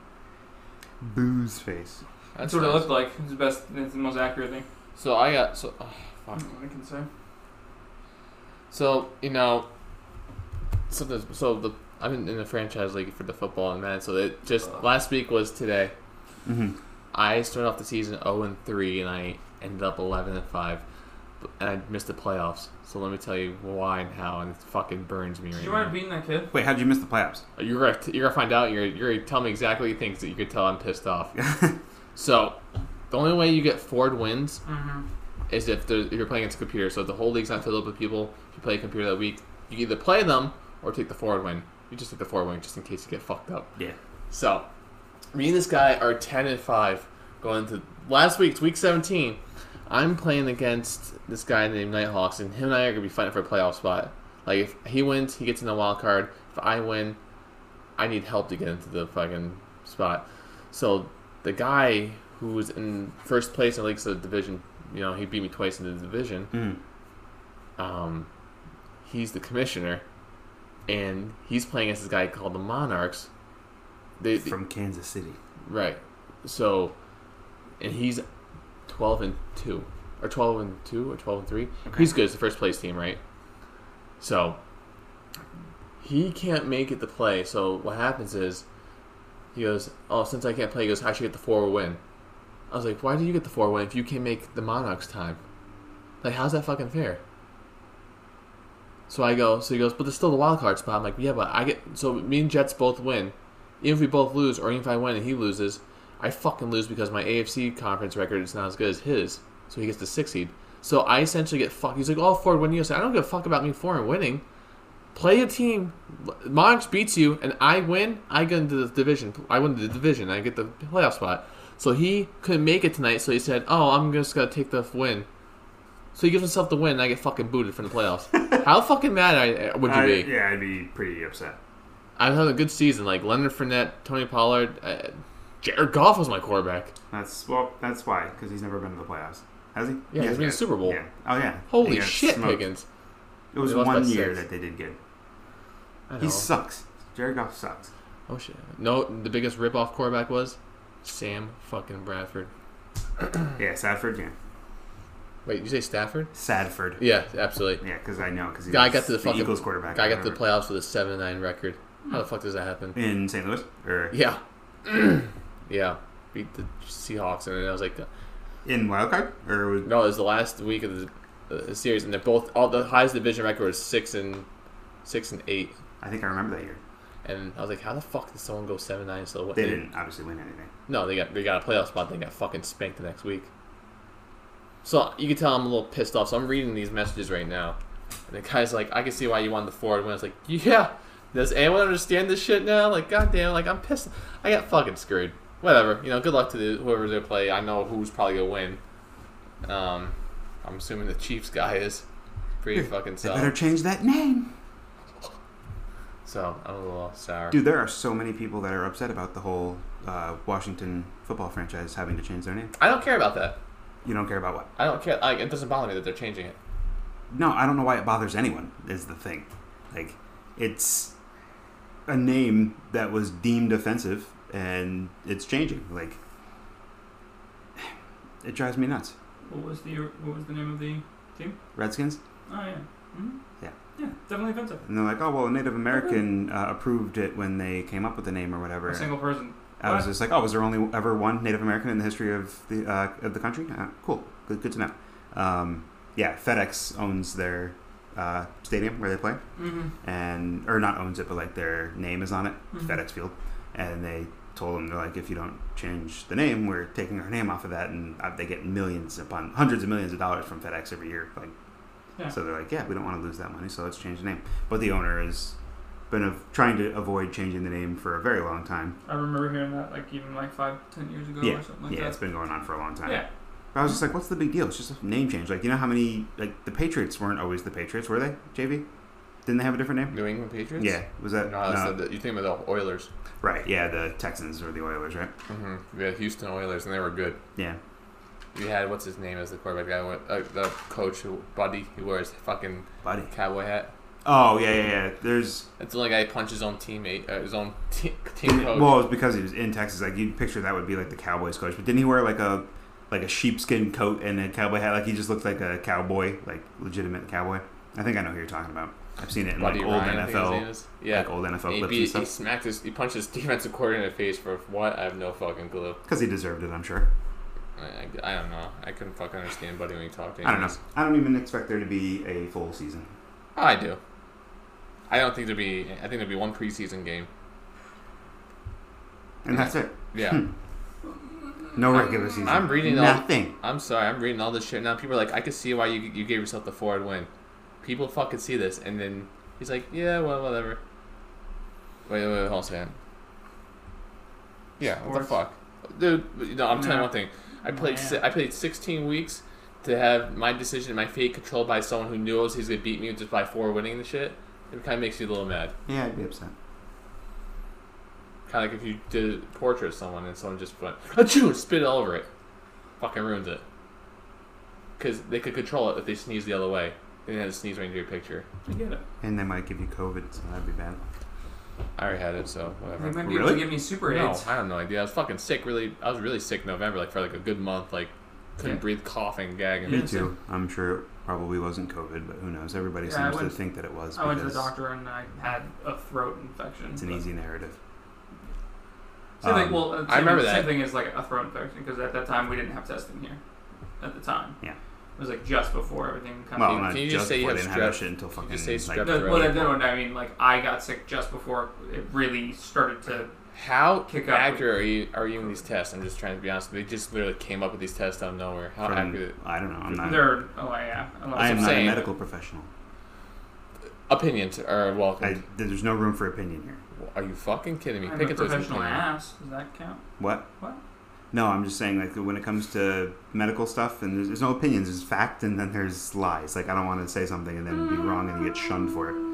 Booze face. That's, That's what it nice. looked like. It's the best. It's the most accurate thing. So I got so. Oh, I fuck. don't know what I can say. So you know, so the so the I'm in, in the franchise league for the football and man. So it just last week was today. Mm-hmm. I started off the season zero and three, and I ended up eleven and five, and I missed the playoffs. So let me tell you why and how, and it fucking burns me Did right you now. mind beating that kid? Wait, how'd you miss the playoffs? You're gonna you're gonna find out. You're you're gonna tell me exactly things that you could tell I'm pissed off. So the only way you get Ford wins Mm-hmm. is if, the, if you're playing against a computer. So the whole league's not filled up with people. If you play a computer that week, you can either play them or take the forward win. You just take the forward win just in case you get fucked up. Yeah. So me and this guy are ten and five going into last week's week seventeen. I'm playing against this guy named Nighthawks, and him and I are gonna be fighting for a playoff spot. Like if he wins, he gets in the wild card. If I win, I need help to get into the fucking spot. So the guy who was in first place in Leagues of the division, you know, he beat me twice in the division. Mm. Um, he's the commissioner, and he's playing against this guy called the Monarchs. They, From Kansas City. Right. So, and he's twelve and two, or twelve and two, or twelve and three. Okay. He's good. It's the first place team, right? So he can't make it to play. So what happens is he goes, "Oh, since I can't play," he goes, "I should get the four win." I was like, "Why do you get the four win if you can make the Monarchs time? Like, how's that fucking fair?" So I go, so he goes, "But there's still the wild card spot." I'm like, "Yeah, but I get." So me and Jets both win. Even if we both lose, or even if I win and he loses, I fucking lose because my A F C conference record is not as good as his. So he gets the six seed. So I essentially get fucked. He's like, "Oh, Ford winning." I said, "I don't give a fuck about me four and winning. Play a team. Monarchs beats you, and I win. I get into the division. I win the division. I get the playoff spot." So he couldn't make it tonight. So he said, "Oh, I'm just gonna take the win." So he gives himself the win, and I get fucking booted from the playoffs. How fucking mad I, would you I, be? Yeah, I'd be pretty upset. I've had a good season. Like Leonard Fournette, Tony Pollard, uh, Jared Goff was my quarterback. That's well. That's why, because he's never been to the playoffs, has he? Yeah, he's been in the Super Bowl. Yeah. Oh yeah. Holy He got shit, smoked. Higgins. It was They lost by one year six. that they did good. I know. He sucks. Jared Goff sucks. Oh shit. No, the biggest rip-off quarterback was Sam fucking Bradford. Yeah, Sadford. Yeah, Wait, you say Stafford? Sadford. Yeah, absolutely. Yeah, because I know because he Guy was got to the fucking Eagles quarterback. Guy or got to the whatever. playoffs with a seven and nine record. How the fuck does that happen? in Saint Louis or Yeah. Yeah. Beat the Seahawks, and I was like, in wildcard or was, no, it was the last week of the, uh, the series, and they're both all the highest division record was six and six and eight. I think I remember that year. And I was like, how the fuck did someone go seven nine? So what? They didn't obviously win anything. No, they got they got a playoff spot. They got fucking spanked the next week. So you can tell I'm a little pissed off. So I'm reading these messages right now, and the guy's like, "I can see why you wanted the Ford win." I was like, "Yeah, does anyone understand this shit now?" Like, goddamn, like I'm pissed. I got fucking screwed. Whatever, you know. Good luck to the, whoever they play. I know who's probably gonna win. Um, I'm assuming the Chiefs guy is pretty fucking They sour. better change that name. So I'm a little sour. Dude, there are so many people that are upset about the whole uh, Washington football franchise having to change their name. I don't care about that. You don't care about what? I don't care. Like, it doesn't bother me that they're changing it. No, I don't know why it bothers anyone, is the thing. Like, it's a name that was deemed offensive, and it's changing. Like, it drives me nuts. What was the what was the name of the team? Redskins? Oh yeah. Mm-hmm. Yeah. Yeah, definitely offensive. And they're like, oh, well, a Native American uh, approved it when they came up with the name or whatever. A single person. I was What? just like, oh, was there only ever one Native American in the history of the uh, of the country? Uh, cool, good, good to know. Um, yeah, FedEx owns their uh, stadium where they play, Mm-hmm. and or not owns it, but like their name is on it, Mhm. FedEx Field, and they told them, they're like, if you don't change the name, we're taking our name off of that, and uh, they get millions upon hundreds of millions of dollars from FedEx every year. Like, Yeah. so they're like, yeah, we don't want to lose that money, so let's change the name. But the owner has been of, trying to avoid changing the name for a very long time. I remember hearing that like even like five, ten years ago Yeah, or something like yeah, that. it's been going on for a long time. Yeah. But I was just like, what's the big deal? It's just a name change. Like, you know how many, like, the Patriots weren't always the Patriots, were they, J V? Didn't they have a different name? New England Patriots? Yeah, was that? No, that's no. the, you think about the Oilers. Right, yeah, the Texans or the Oilers, right? Mm-hmm. We had Houston Oilers, and they were good. Yeah. We had, what's his name as the quarterback guy? Went, uh, the coach, who, Buddy, who wears fucking Buddy. cowboy hat. Oh, yeah, yeah, yeah. There's. That's the only guy who punched his own teammate, uh, his own te- team coach. Well, it was because he was in Texas. Like, you'd picture that would be like the Cowboys coach. But didn't he wear like a like a sheepskin coat and a cowboy hat? Like, he just looked like a cowboy, like legitimate cowboy. I think I know who you're talking about. I've seen it in Buddy like old Ryan, I think his name N F L, is. Yeah. like old N F L And he, clips beat, and he stuff. smacked his, he punched his defensive coordinator in the face for what? I have no fucking clue. Because he deserved it, I'm sure. I, I, I don't know. I couldn't fucking understand Buddy when he talked to him. I don't know. I don't even expect there to be a full season. Oh, I do. I don't think there'll be. I think there'll be one preseason game. And that's it. Yeah. No regular season. I'm reading all- nothing. I'm sorry. I'm reading all this shit now. People are like, I can see why you you gave yourself the forward win. People fucking see this, and then he's like, yeah, well, whatever. Wait, wait, wait, hold on a second. Yeah, what the Sports. fuck, dude? You know, I'm telling you Yeah. one thing. I played. Yeah. Si- I played sixteen weeks. to have my decision, my fate controlled by someone who knows he's gonna beat me just by four winning the shit, it kind of makes you a little mad. Yeah, I'd be upset. Kind of like if you did a portrait of someone and someone just went, achoo, spit all over it. Fucking ruins it. Because they could control it if they sneeze the other way. They didn't have to sneeze right into your picture. I get it. And they might give you COVID, so that'd be bad. I already had it, so whatever. They might be Really? able to give me super No, AIDS. I have no idea. I was fucking sick. Really, I was really sick in November, like for like a good month. Like couldn't Yeah. breathe, coughing, gagging. Me Yeah, too. I'm sure it probably wasn't COVID, but who knows? Everybody Yeah, I seems to went- think that it was. I went to the because doctor and I had a throat infection. It's an but- easy narrative. Same thing. Um, Well, uh, same I remember thing, that. Same thing as like a throat infection because at that time we didn't have testing here. At the time. Yeah. It was like just before everything kind Well, of. not can you just just say you before have they didn't have that strep? shit until Can fucking you just say like, strep No, throat? well, that, no, I mean, like I got sick just before it really started to. How Kick up. accurate are you are you in these tests? I'm just trying to be honest. They just literally came up with these tests out of nowhere. How from- accurate? I don't know. I'm not. They're oh yeah. A lot I am of I'm not saying. a medical professional. Opinions are welcome. I, there's no room for opinion here. Are you fucking kidding me? I'm Pick a it to his professional opinion. ass. Does that count? What? What? No, I'm just saying, like, when it comes to medical stuff, and there's, there's no opinions, there's fact, and then there's lies. Like, I don't want to say something and then be wrong and you get shunned for it.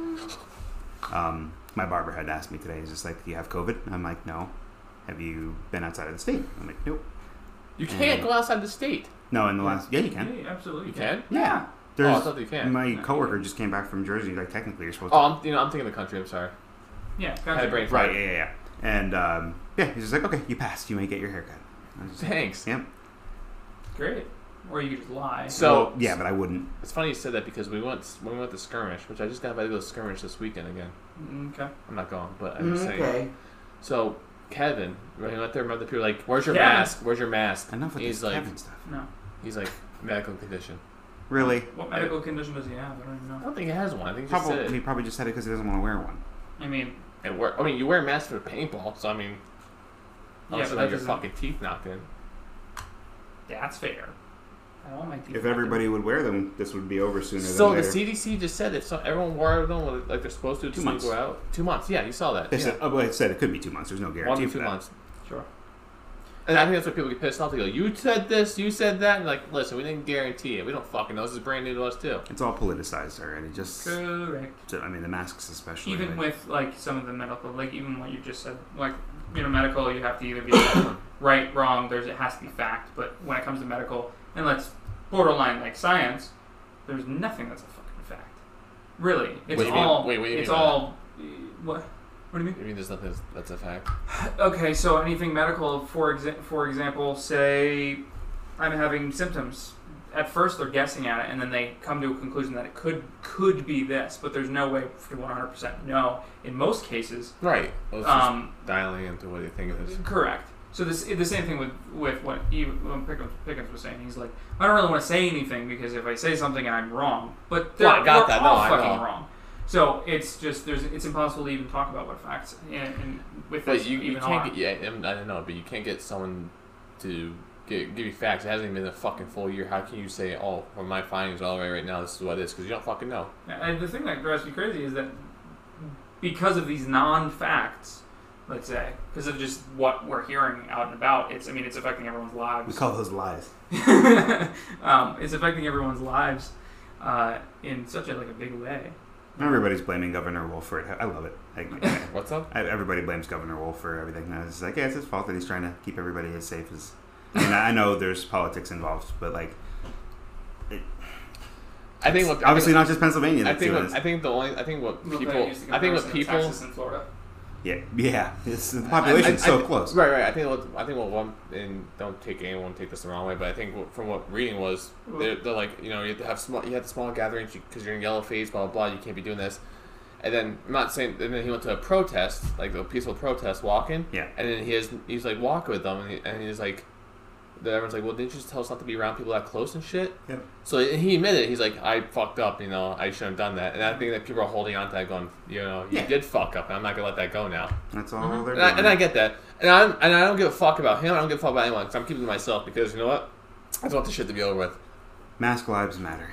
Um, my barber had asked me today, he's just like, do you have COVID? And I'm like, no. Have you been outside of the state? I'm like, nope. You can't Mm. go outside the state. No, in the last, yeah, you can. Yeah, absolutely. You can? Yeah. Oh, I There's, thought you can. my Yeah. coworker just came back from Jersey, like, technically you're supposed Oh, to. I'm you know I'm thinking of the country. I'm sorry. Yeah. I had a Gotcha. brain Right, fart. yeah, yeah, yeah. And, um, yeah, he's just like, okay, you passed, you may get your haircut. I was just like, Thanks. yeah. Great. Or you could just lie. So- Well, yeah, but I wouldn't. It's funny you said that because we went when we went to skirmish, which I just got invited to go to skirmish this weekend again. Okay. I'm not going, but I'm just saying. Okay. So Kevin, when he went there, remember the people were like, "Where's your Kevin. mask? Where's your mask?" Enough with he's this like, Kevin stuff. No. he's like medical condition. Really? What medical condition does he have? I don't even I know. don't think he has one. I think he just Probably, said he it. probably just said it because he doesn't want to wear one. I mean, It work. I mean, you wear a mask for paintball, so I mean, yeah, unless but you that have your doesn't. fucking teeth knocked in. That's fair. I don't like If everybody would wear them, this would be over sooner So than the later. C D C just said if so, everyone wore them like they're supposed to, Two to months. go out. Two months. Yeah, you saw that. They yeah. said, oh, well, it said it could be two months. There's no guarantee One to for two that. months. Sure. And I think that's what people get pissed off. They go, "You said this, you said that," and like, listen, we didn't guarantee it. We don't fucking know. This is brand new to us too. It's all politicized already. Just, Correct. so, I mean, the masks especially. Even like, with like some of the medical, like even what you just said, like you know, medical, you have to either be right, wrong. There's it has to be fact. But when it comes to medical, and let's borderline like science, there's nothing that's a fucking fact. Really, it's What do you mean? all. Wait, what do you it's mean by all. What? What do you mean? I mean, there's nothing that's a fact. Okay, so anything medical, for exa- for example, say I'm having symptoms. At first, they're guessing at it, and then they come to a conclusion that it could could be this, but there's no way to one hundred percent know. In most cases, Right. Well, it's um, just dialing into what you think it is. correct. So this the same thing with with what he, when Pickens, Pickens was saying. He's like, I don't really want to say anything because if I say something and I'm wrong, but they're, Well, I got we're that. No, all I fucking know. wrong. So it's just there's it's impossible to even talk about what facts and, and with But this you, you even can't are. get yeah I don't know, but you can't get someone to get, give you facts. It hasn't even been a fucking full year. How can you say, oh, well, my findings all right right now, this is what it is? Because you don't fucking know. And the thing that drives me crazy is that because of these non-facts, let's say, because of just what we're hearing out and about, it's I mean it's affecting everyone's we lives. call those lies. um, it's affecting everyone's lives uh, in such a like a big way. Everybody's blaming Governor Wolf for it. I love it. Like, What's up? I- everybody blames Governor Wolf for everything. And I was like, yeah, it's his fault that he's trying to keep everybody as safe as. I mean, I know there's politics involved, but like, it, I think what obviously I think, not just Pennsylvania. I That's think doing what, this. I think the only I think what Look, people used to I think what comparison of people Texas and Florida. Yeah, yeah. It's, the population's I- I- so I- close. Right, right. I think what I think what one and don't take anyone take this the wrong way, but I think what, from what reading was they're, they're like you know you have to have small you have the small gatherings because you're in yellow phase, blah blah blah. You can't be doing this. And then I'm not saying. And then he went to a protest, like a peaceful protest, walking. Yeah. And then he has he's like walking with them, and, he, and he's like, then everyone's like, well, didn't you just tell us not to be around people that close and shit? Yep. So he admitted it. He's like, I fucked up. You know, I shouldn't have done that. And I think that people are holding on to that, going, you know, you Yeah. did fuck up, and I'm not gonna let that go now. That's all Mhm. they're And I, doing. and I get that, and I and I don't give a fuck about him. I don't give a fuck about anyone because I'm keeping it to myself because you know what? I just want this shit to be over with. Mask lives matter.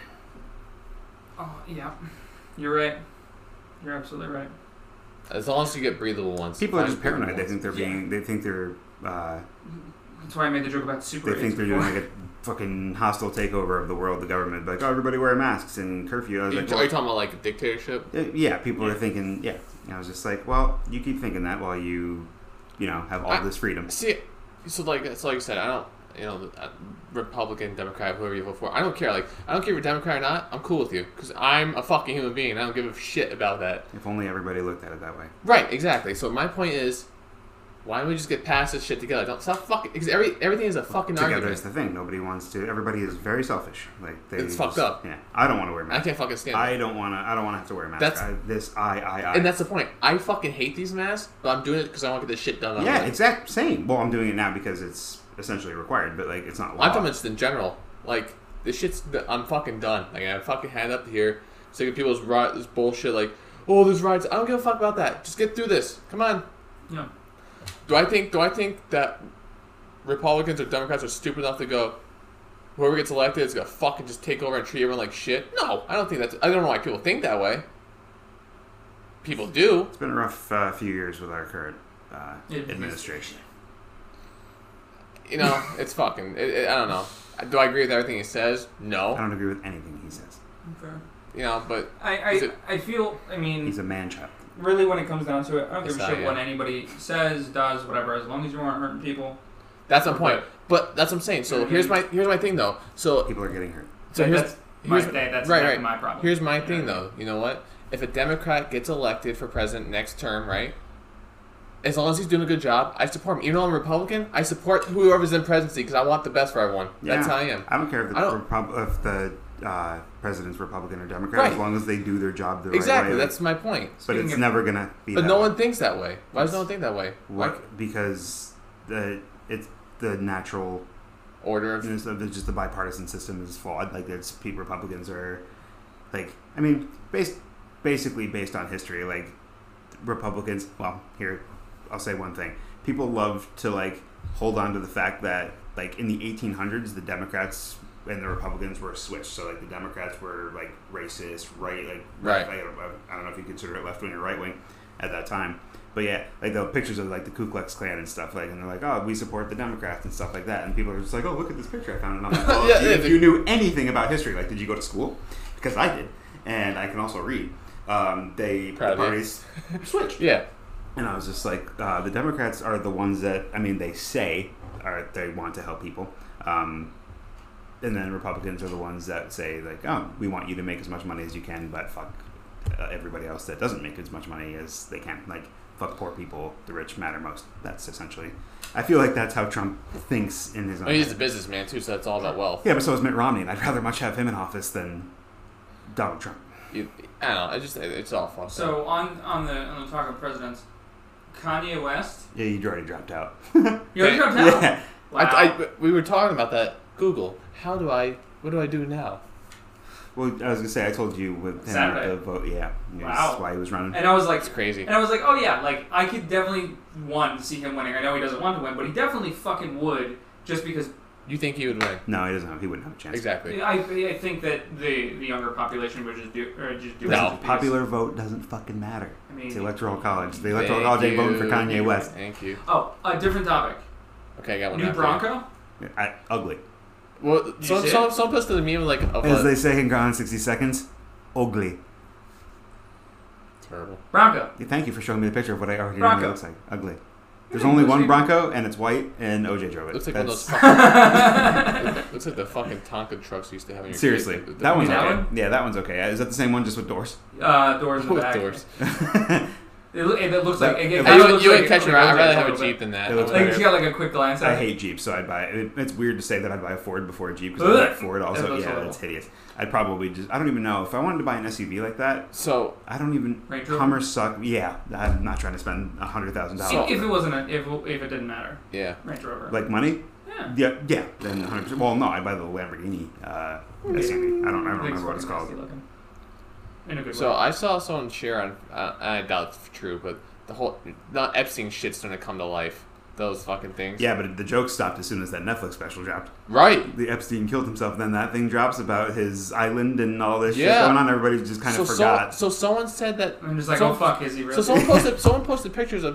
Oh yeah, you're right. You're absolutely right. As long as you get breathable ones. People are find just paranoid. breathable They ones. think they're Yeah. being. They think they're uh, That's why I made the joke about super. They think they're before. doing like a fucking hostile takeover of the world, the government. Like, oh, everybody wear masks and curfew. I was Are you, like, are well, you talking about like a dictatorship? uh, yeah, people are thinking, yeah. I was just like, well, you keep thinking that while you, you know, have all I- this freedom. See, so like it's like I said, I don't, you know, uh, Republican, Democrat, whoever you vote for, I don't care. Like, I don't care if you're Democrat or not. I'm cool with you because I'm a fucking human being. I don't give a shit about that. If only everybody looked at it that way. Right, exactly. So my point is, why don't we just get past this shit together? Don't stop fucking. Because every everything is a fucking Together argument. is the thing. Nobody wants to. Everybody is very selfish. Like they It's just, fucked up. Yeah, I don't want to wear I masks. can't fucking stand it. I don't want to. I don't want to have to wear a mask. That's- I, this. I. I. I. And that's the point. I fucking hate these masks, but I'm doing it because I want to get this shit done. yeah, already. exact same. Well, I'm doing it now because it's essentially required, but like it's not law. I'm talking just in general. Like this shit's. I'm fucking done. Like I have fucking hand up here. Sick of people's ri- this bullshit. Like, oh, there's riots. I don't give a fuck about that. Just get through this. Come on. Yeah. Do I think? Do I think that Republicans or Democrats are stupid enough to go? Whoever gets elected is gonna fucking just take over and treat everyone like shit? No, I don't think that's. I don't know why people think that way. People do. It's been a rough uh, few years with our current uh, It- administration. You know, it's fucking. It, it, I don't know. Do I agree with everything he says? I No. don't agree with anything he says. Fair. You know, but I, Is I, it- I feel, I mean, He's a man child. really when it comes down to it, I don't give It's a not, shit yeah. what anybody says, does, whatever, as long as you aren't hurting people. that's my point. But that's what I'm saying. So here's my here's my thing though. So People are getting hurt. so That- here's that's my, here's that, that's right, exactly right. my problem. Here's my Yeah. thing though. You know what? If a Democrat gets elected for president next term, right? As long as he's doing a good job, I support him. Even though I'm a Republican, I support whoever's in presidency because I want the best for everyone. That's Yeah. how I am. I don't care if the, I don't- Repub- if the uh, president's Republican or Democrat, Right. as long as they do their job the Exactly. right way. That's my point. but Speaking it's of- never gonna be. But that no way. one thinks that way. Why does no one think that way? What? Like Because the it's the natural. order of You know, so just the bipartisan system is flawed. Like, it's Pete Republicans are, like, I mean, based basically based on history. Like, Republicans. Well, here, I'll say one thing. People love to like hold on to the fact that like in the eighteen hundreds, the Democrats and the Republicans were switched. So like the Democrats were like racist, right? Like, Right. Like, I don't know if you consider it left wing or right wing at that time. But yeah, like the pictures of like the Ku Klux Klan and stuff, like, and they're like, "Oh, we support the Democrats" and stuff like that, and people are just like, "Oh, look at this picture I found." And I'm like, well, Yeah, if, you, yeah, if the- you knew anything about history, like, did you go to school? Because I did, and I can also read. Um, they Proud the of you. parties switched, yeah. and I was just like, uh, the Democrats are the ones that I mean, they say are they want to help people. Um, and then Republicans are the ones that say like, oh, we want you to make as much money as you can, but fuck uh, everybody else that doesn't make as much money as they can. Like, fuck poor people, the rich matter most. That's essentially, I feel like that's how Trump thinks in his own I mean, he's a head. businessman too, so that's all about wealth. Yeah, but so is Mitt Romney, and I'd rather much have him in office than Donald Trump. You, I don't know. I just it's all fun. So on on the on the talk of presidents, Kanye West, Yeah, you already dropped out. you already dropped out. Yeah. Wow. I, I, we were talking about that. Google. How do I? What do I do now? Well, I was gonna say I told you with him Saturday. the vote. Yeah, that's Wow. why he was running. and I was like, It's crazy. and I was like, oh yeah, like I could definitely one see him winning. I know he doesn't want to win, but he definitely fucking would, just because You think he would win? No, he doesn't have. He wouldn't have a chance. Exactly. I, I think that the the younger population would just do or just do No. it. The just because- popular vote doesn't fucking matter. I mean, It's the electoral college. The electoral Thank college ain't voting for you. Kanye West. Thank you. Oh, a different topic. Okay, I got one. New after Bronco. I, ugly. you. Well, you some see some it? some posted a meme like of As a, they say in Gone in sixty seconds, ugly. terrible. Bronco. Yeah, thank you for showing me the picture of what I already know Bronco. it looks like. Ugly. There's Yeah, only looks one like- Bronco, and it's white, and O J drove it. Looks like one of those That's- fucking. it looks like the fucking Tonka trucks you used to have in your Seriously, kids. The- the- that one's that okay. one? Yeah, that one's okay. Is that the same one just with doors? Uh, doors in the with back. doors. It, loo- it looks like. It, it, Hey, You, looks you like ain't catching it it. I'd looks rather like have a little Jeep bit. than that. It looks I would Like better. you got like a quick glance at I it. hate Jeep, so I'd buy it. It's weird to say that I'd buy a Ford before a Jeep because I Ugh. like Ford That also. looks Yeah, horrible. that's hideous. I'd probably just. I don't even know if I wanted to buy an S U V like that. So I don't even. Range Rover? Hummers suck. Yeah, I'm not trying to spend a hundred thousand See, dollars. if it wasn't a, if if it didn't matter, yeah, Range Rover. Like money? yeah. Yeah, yeah. Then one hundred percent. Well, no, I'd buy the Lamborghini uh, S U V. I don't. I don't Thing's remember what it's fucking called. nasty looking. In a good so way. I saw someone share on. Uh, I doubt it's true, but the whole not Epstein shit's gonna come to life. Those fucking things. Yeah, but the joke stopped as soon as that Netflix special dropped. Right. The Epstein killed himself. Then that thing drops about his island and all this shit Yeah. going on. Everybody just kind so of forgot. So, so someone said that. I'm just like, so- oh fuck, is he really? So someone posted. Someone posted pictures of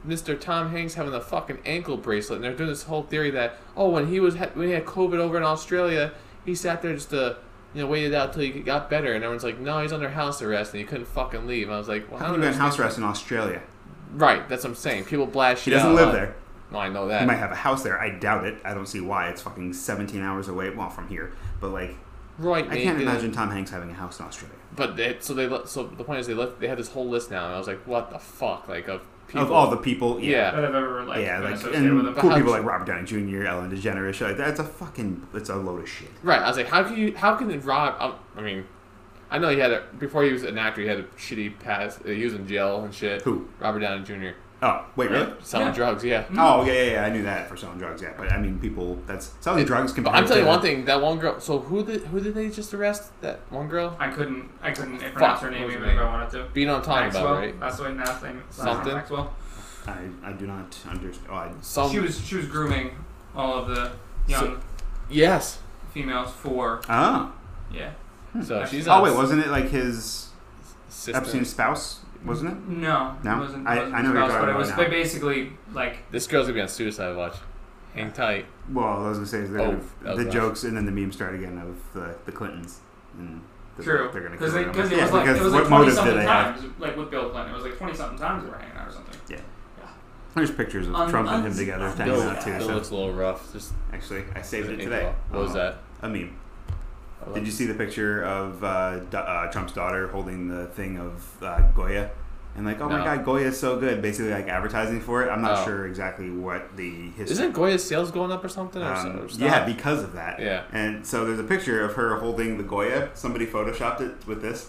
Mister Tom Hanks having a fucking ankle bracelet, and they're doing this whole theory that oh, when he was when he had COVID over in Australia, he sat there just to you know waited out till he got better, and everyone's like, no, he's under house arrest and he couldn't fucking leave. And I was like, well, How I can don't you be on house understand. arrest in Australia? Right, that's what I'm saying. People blast He shit doesn't out live a lot. there. No, I know He that. might have a house there. I doubt it. I don't see why. It's fucking seventeen hours away. Well, from here, but like, Right, I can't Nathan. imagine Tom Hanks having a house in Australia. But they, so they let- so the point is they let, they had this whole list now, and I was like, what the fuck, like of people. Of all the people, yeah. Yeah. That I've ever like Yeah, been like associated with and him. cool How- people like Robert Downey Junior, Ellen DeGeneres, shit like that's a fucking, it's a load of shit. Right, I was like, how can you? How can Rob? um, I mean, I know he had a before he was an actor, he had a shitty past. uh, He was in jail and shit. Who? Robert Downey Junior Oh, wait, really? Selling Yeah. drugs, yeah. Oh, yeah, yeah, yeah, I knew that for selling drugs, yeah. But I mean, people, that's selling It- drugs But compared I'm telling you to- one thing. That one girl. So who did who did they just arrest? That one girl. I couldn't I couldn't pronounce her What name was even her if I name? wanted to. But you know what I'm talking Maxwell. about, right? That's the way last name. last name, Something? Maxwell. I, I do not understand. Oh, I, Some. She was she was grooming all of the young So- yes. females for oh. yeah. So she's. Oh, on wait, wasn't it like his sister. Epstein's spouse? Wasn't it? No, No? it wasn't. I- it wasn't I know what you're spouse, talking but it about was now. ba- basically like This girl's gonna be on Suicide Watch. Hang tight. Well, I was gonna say is they're Oh, gonna- that was the rough. jokes and then the memes start again of the, the Clintons. And the, true They're gonna because kill it, them. cause it Yeah, was like because it was what like twenty motive do something they have? times like with Bill Clinton. It was like twenty something times they were hanging out or something. There's pictures of Un- Trump and un- him together un- hanging Bill, out too. Bill So looks a little rough. Just actually, I saved it What today. was Oh, that? A meme. I love Did you this. see the picture of uh, da- uh, Trump's daughter holding the thing of uh, Goya? And like, oh my No. god, Goya is so good. Basically, like advertising for it. I'm not Oh. sure exactly what the history. Isn't Goya's sales going up or something? Or so- Um, or yeah, stop? because of that. Yeah. And so there's a picture of her holding the Goya. Somebody photoshopped it with this.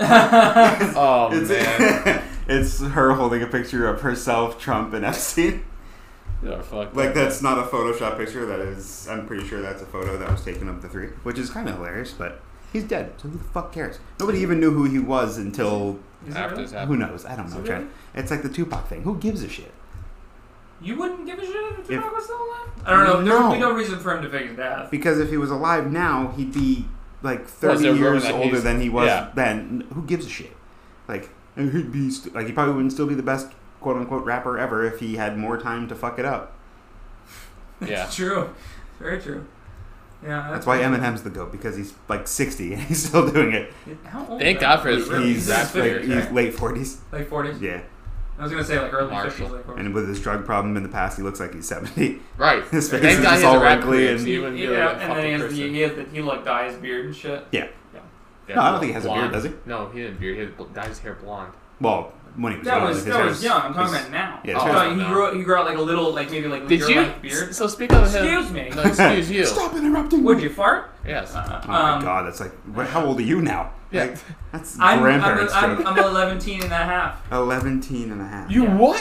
Oh it's, man. it's her holding a picture of herself, Trump, and Epstein. You're fucked Like up. that's not a Photoshop picture. That is, I'm pretty sure that's a photo that was taken of the three, which is kind of hilarious. But he's dead, so who the fuck cares? Nobody even knew who he was until Is it after really? this who happened. knows? I don't Is know, it Trent. really? It's like the Tupac thing. Who gives a shit? You wouldn't give a shit if If- Tupac was still alive? I don't know. There No. would be no reason for him to fake his death. Because if he was alive now, he'd be like Was thirty there rumor years that older he's- than he was yeah. then. Who gives a shit? Like he'd be st- like he probably wouldn't still be the best quote unquote rapper ever if he had more time to fuck it up. Yeah. It's true. Very true. Yeah. That's why Eminem's the GOAT, because he's like sixty and he's still doing it. How old Thank is God that? for his- Really? He's, He's in his like, fifties, he's right? late forties. Late forties. Yeah. I was gonna say like early Marshall. fifties, late forties. And with his drug problem in the past, he looks like he's seventy. Right. His face Thank is God just he has all a rap wrinkly career, and- so you wouldn't be yeah, like a and then fucking he has person. the, he has the, he like dyes beard and shit. Yeah. Yeah, No, I don't think he has a blonde. beard, does he? No, he didn't beard. He had bl- dyed his hair blonde. Well, when he was That young, was his that hair was young. I'm talking his- about now. Yeah, Oh, his I'm hair's talking- he now. grew he grew out like a little like maybe like Did your you? length beard. So speak of him. Excuse me. No, excuse you. Stop interrupting Would me. you fart? Yes. Uh, Oh my um, god, that's like, what, how old are you now? Yeah. Like, that's I'm, I'm, grandparents' I'm, joke. I'm eleven and a half. eleven and a half. You Yeah. what?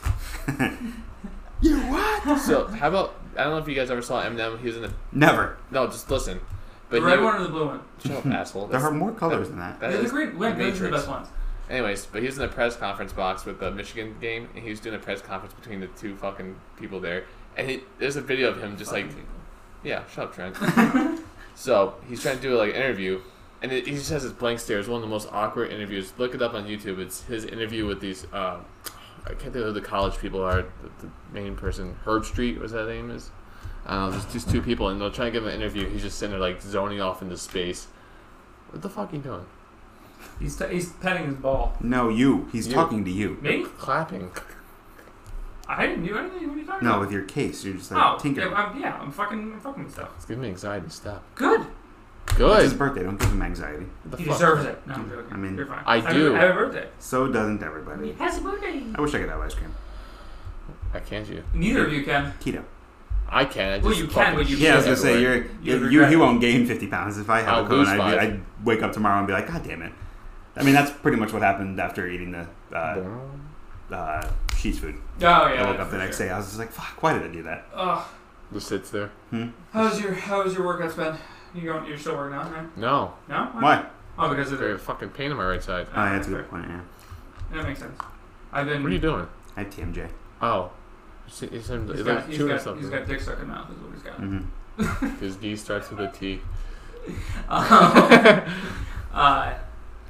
You what? So how about? I don't know if you guys ever saw Eminem. He was in the. Never. No, just listen. The But red he, one or the blue one? Shut up, asshole. There That's- are more colors than that. that Yeah, the is green. Wait, those are the Matrix. best ones. Anyways, but he was in a press conference box with the Michigan game, and he was doing a press conference between the two fucking people there. And he, there's a video of him just like, Fucking yeah, shut up, Trent. So he's trying to do like an interview, and it, he just has this blank stare. It's one of the most awkward interviews. Look it up on YouTube. It's his interview with these. Uh, I can't think who the college people are. The, the main person, Herb Street, was that name is. I don't know. There's just two people, and they're trying to give him an interview. He's just sitting there like zoning off into space. What the fuck are you doing? He's t- he's petting his ball. No, you. He's You. talking to you. Me? Clapping. I didn't do anything. What are you talking No, about? with your case. You're just like Oh, tinkering. yeah, I'm, yeah, I'm fucking, I'm fucking with stuff. It's giving me anxiety. Stop. Good. It's Good. his birthday. Don't give him anxiety. What the He fuck? deserves it. No, I'm joking. I mean, You're fine. I Happy- do. Happy birthday. So doesn't everybody. Happy birthday. I wish I could have ice cream. I can't you. Neither of you can. Keto. I can. I just Well, you can, fucking but you shit Yeah, I was gonna say everywhere. you're You'd you, you regret he it. won't gain fifty pounds if I have I'll a cone. lose I'd, five. be, I'd wake up tomorrow and be like, God damn it. I mean, that's pretty much what happened after eating the uh, uh, sheets food. Oh yeah. I woke up for the next sure. day. I was just like, fuck, why did I do that? Ugh. Just sits there. Hmm? How's your How's your workout been? You going? You're still working out, right? No. No. Why? Oh, because of Very the. fucking pain in my right side. Oh, yeah, that's a fair. good point, yeah. That makes sense. I've been. What are you doing? I have T M J. Oh. He said He's it's got, like he's, chewing or got, he's something. got dick stuck in mouth. Is what he's got. Mm-hmm. His D starts with a T. Um, uh,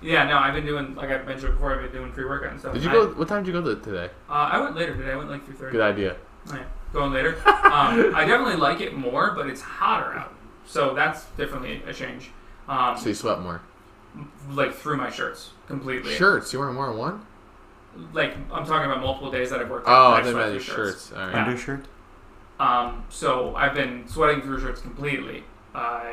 Yeah, no, I've been doing, like I mentioned before, I've been doing pre-workout and stuff. Did you I, go? What time did you go to today? Uh, I went later today. I went like three thirty. Good idea. Oh, yeah. Going later. um, I definitely like it more, but it's hotter out. So that's definitely a change. Um, So you sweat more. like through my shirts completely. Shirts? You wearing more than one? Like I'm talking about multiple days that I've worked. Oh, out, I I've didn't sweat mean through your shirts. All right. Yeah. Undershirt? Um, so I've been sweating through shirts completely uh,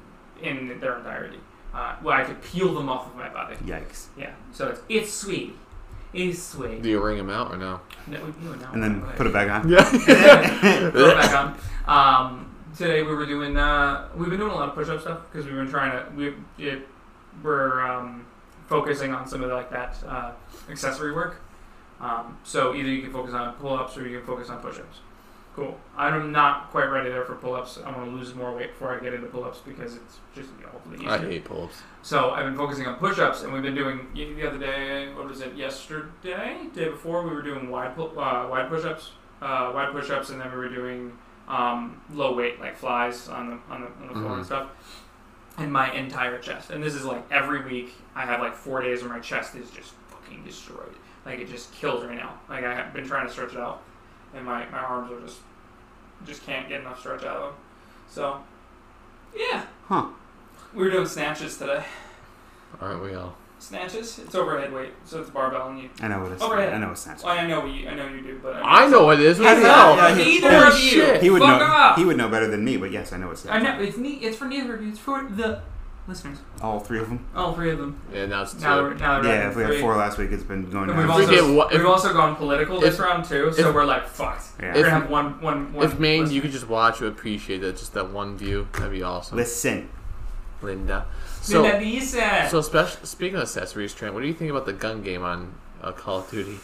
in their entirety. Uh, well, I could peel them off of my body. Yikes. Yeah. So it's it's sweet. It's sweet. Do you wring them out or no? No, no, no, And then go ahead. put it back on? Yeah. Throw it back on. Um, today we were doing. Uh, we've been doing a lot of push-up stuff because we've been trying to. We it, we're um, focusing on some of the, like that uh, accessory work. Um, so either you can focus on pull-ups or you can focus on push-ups. Cool. I'm not quite ready there for pull-ups. I want to lose more weight before I get into pull-ups because it's just you know, hopefully easier. I hate pull-ups. So I've been focusing on push-ups, and we've been doing the other day. What was it? Yesterday, day before, we were doing wide pull, uh, wide push-ups, uh, wide push-ups, and then we were doing um, low weight like flies on the on the, on the floor Mm-hmm. and stuff. And my entire chest, and this is like every week. I have like four days where my chest is just fucking destroyed. Like it just kills right now. Like I have been trying to stretch it out, and my, my arms are just just can't get enough stretch out of them. So yeah. Huh. We were doing snatches today. Aren't we all? Snatches? It's overhead weight, so it's barbell and you. I know what it's Overhead. I know what snatch. Well, I know you. I know you do, but I know what it is. What Has the not hell? either Holy of you. shit. He would Fuck know. off. He would know better than me, but yes, I know what I snatch. know it's me. It's for neither of you. It's for the listeners. All three of them. All three of them. Yeah, now it's two. Now they're now they're Yeah, running if we had three. four last week, it's been going And we've down. If we also, get one- if- we've also gone political this if- round too, so if- we're like fucked. Yeah. We're If- gonna have one, one, one. If Maine, listener. you could just watch and appreciate that, just that one view, that'd be awesome. Listen. Linda. So, Linda Lisa. so spec- speaking of accessories, Trent, what do you think about the gun game on uh, Call of Duty?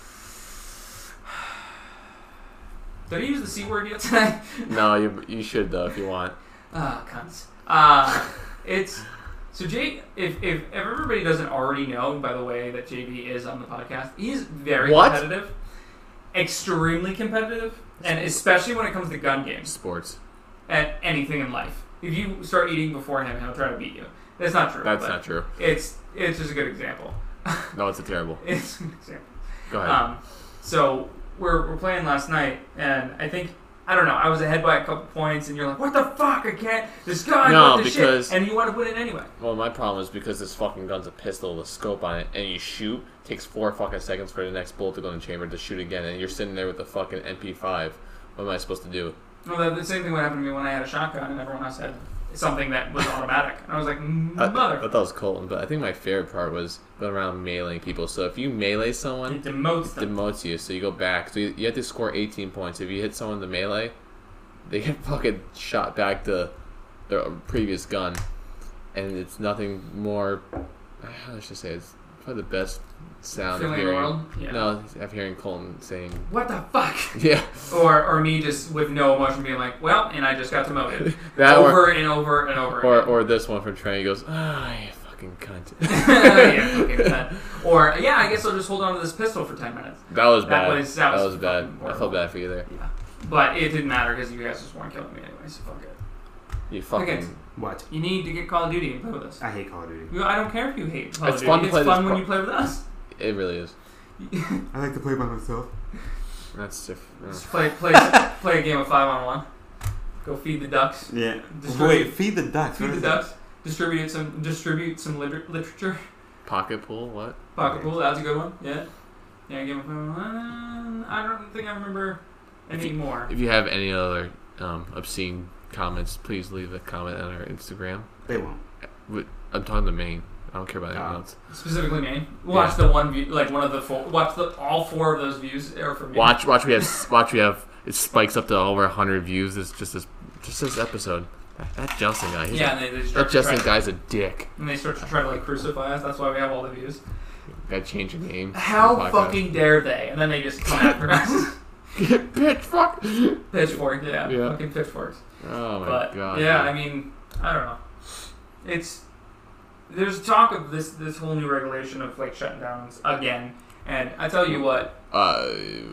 Did I use the C word yet tonight? No, you you should though if you want. Ah, cunts. Uh, it's so Jay. If, if if everybody doesn't already know, by the way, that J B is on the podcast, he's very What? competitive, extremely competitive, and especially when it comes to gun games Sports. and anything in life. If you start eating before him, he'll try to beat you. That's not true. That's but not true. It's it's just a good example. No, it's a terrible. It's a good example. Go ahead. Um, so we're we're playing last night, and I think I don't know. I was ahead by a couple points, and you're like, "What the fuck? I can't. This gun, No, what the because- shit?" And you want to put it anyway. Well, my problem is because this fucking gun's a pistol with a scope on it, and you shoot, it takes four fucking seconds for the next bullet to go in the chamber to shoot again, and you're sitting there with a fucking M P five. What am I supposed to do? Well, the, the same thing would happen to me when I had a shotgun, and everyone else had something that was automatic, and I was like, I, "Mother." I thought that was Colton, but I think my favorite part was going around meleeing people. So if you melee someone, It demotes it them. demotes you, so you go back. So you, you have to score eighteen points. If you hit someone in the melee, they get fucking shot back to their previous gun, and it's nothing more. How should I say? It's probably the best sound of Feeling hearing. royal? Yeah. No, I'm hearing Colton saying, What the fuck? "Yeah." Or or me just with no emotion being like, "Well," and I just got demoted That over or, and over and over. or again. or this one from Trent. He goes, "Ah, you fucking cunt." yeah, okay, that. Or yeah, I guess I'll just hold on to this pistol for ten minutes. That was That bad. was- that that was was bad. fucking I felt horrible. bad for you there. Yeah, but it didn't matter because you guys just weren't killing me anyway. So fuck it. You fucking. Okay. What? You need to get Call of Duty and play with us. I hate Call of Duty. You- I don't care if you hate Call It's of fun Duty. to play It's this fun when pro- you play with us. It really is. I like to play by myself. That's different. Just play play play a game of five on one. Go feed the ducks. Yeah. Distribute- Wait, feed the ducks. Feed What the is that? ducks. Distribute some distribute some liter- literature. Pocket pool. What? Pocket pool. That was a good one. Yeah. Yeah. Game of five on one. I don't think I remember If any you- more. If you have any other um, obscene comments, please leave a comment on our Instagram. They won't. With- I'm talking to Maine. I don't care about anyone Oh. else. Specifically me. Watch the one view, like one of the four. Watch the all four of those views are from me. Watch, watch. We have, watch. We have. It spikes up to over hundred views. This just this, just this episode. That, that Justin guy. He's Yeah, a- and they, they start that to Justin try, guy's a dick. and they start to try to like crucify us. That's why we have all the views. Gotta change your name. How Podcast. fucking dare they? And then they just come after us. Bitch, fuck. Pitchfork, yeah, Yeah. fucking pitchforks. Oh my But god. yeah, dude. I mean, I don't know. It's there's talk of this this whole new regulation of like shutting downs again, and I tell you what, Uh,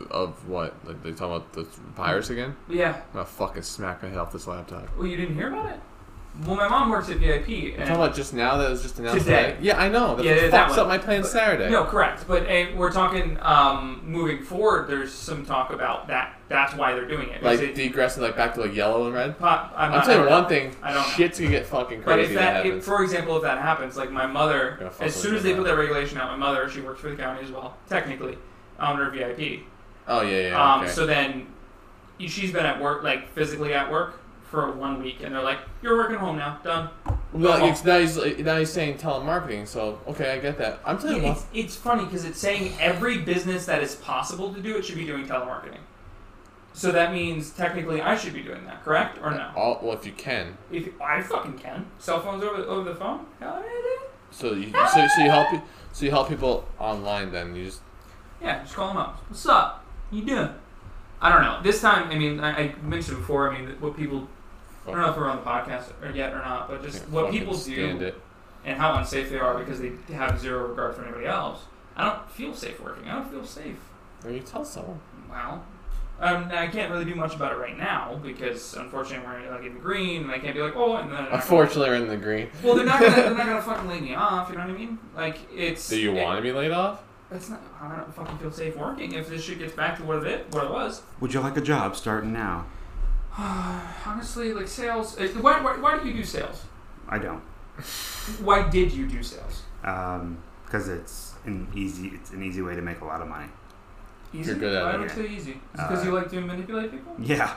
of what? Like they talking about the virus again? yeah. I'm gonna fucking smack my head off this laptop. Well, you didn't hear about it? Well, my mom works at V I P. You're And talking about just now that was just announced Today. today? Yeah, I know. That's Yeah, what yeah, that fucks one. up my plans But- Saturday. No, correct. But uh, we're talking um, moving forward. There's some talk about that. That's why they're doing it. Like Because it- degressing like back to like yellow and red. pop, I'm, I'm not, saying I don't one know. thing. I don't know. Shit's gonna get fucking But crazy. if that, if, happens. for example, if that happens, like my mother, Gonna fuck as with soon as me they with put that regulation out, my mother, she works for the county as well, technically, under V I P. Oh yeah, yeah. Um, okay. So then, she's been at work, like physically at work, for one week, and they're like, "You're working home now, done." Well, Go it's, now he's now he's saying telemarketing. So okay, I get that. I'm telling Yeah, you, it's, it's funny because it's saying every business that is possible to do it should be doing telemarketing. So that means technically I should be doing that, correct or no? all well if you can. If I fucking can, cell phones over over the phone. Hell yeah, dude. So you so, so you help pe- so you help people online. Then you just Yeah, just call them up. What's up? You doing? I don't know. This time, I mean, I, I mentioned before. I mean, what people. I don't know if we're on the podcast or yet or not, but just can't what fucking people stand do it. and how unsafe they are because they have zero regard for anybody else. I don't feel safe working. I don't feel safe. Or you tell someone. Well, um, I can't really do much about it right now because unfortunately we're like in the green and I can't be like, oh, and then. they're not Unfortunately, we're in the green. Gonna, well, they're not gonna they're not gonna fucking lay me off. You know what I mean? Like it's. Do you it, want to be laid off? It's not. I don't fucking feel safe working if this shit gets back to what it what it was. Would you like a job starting now? Honestly, like sales. uh, Why, why, why do you do sales? I don't. Why did you do sales? Um, because it's an easy. It's an easy way to make a lot of money. Easy. You're good at why it. would you say easy? Because Uh, you like to manipulate people? Yeah.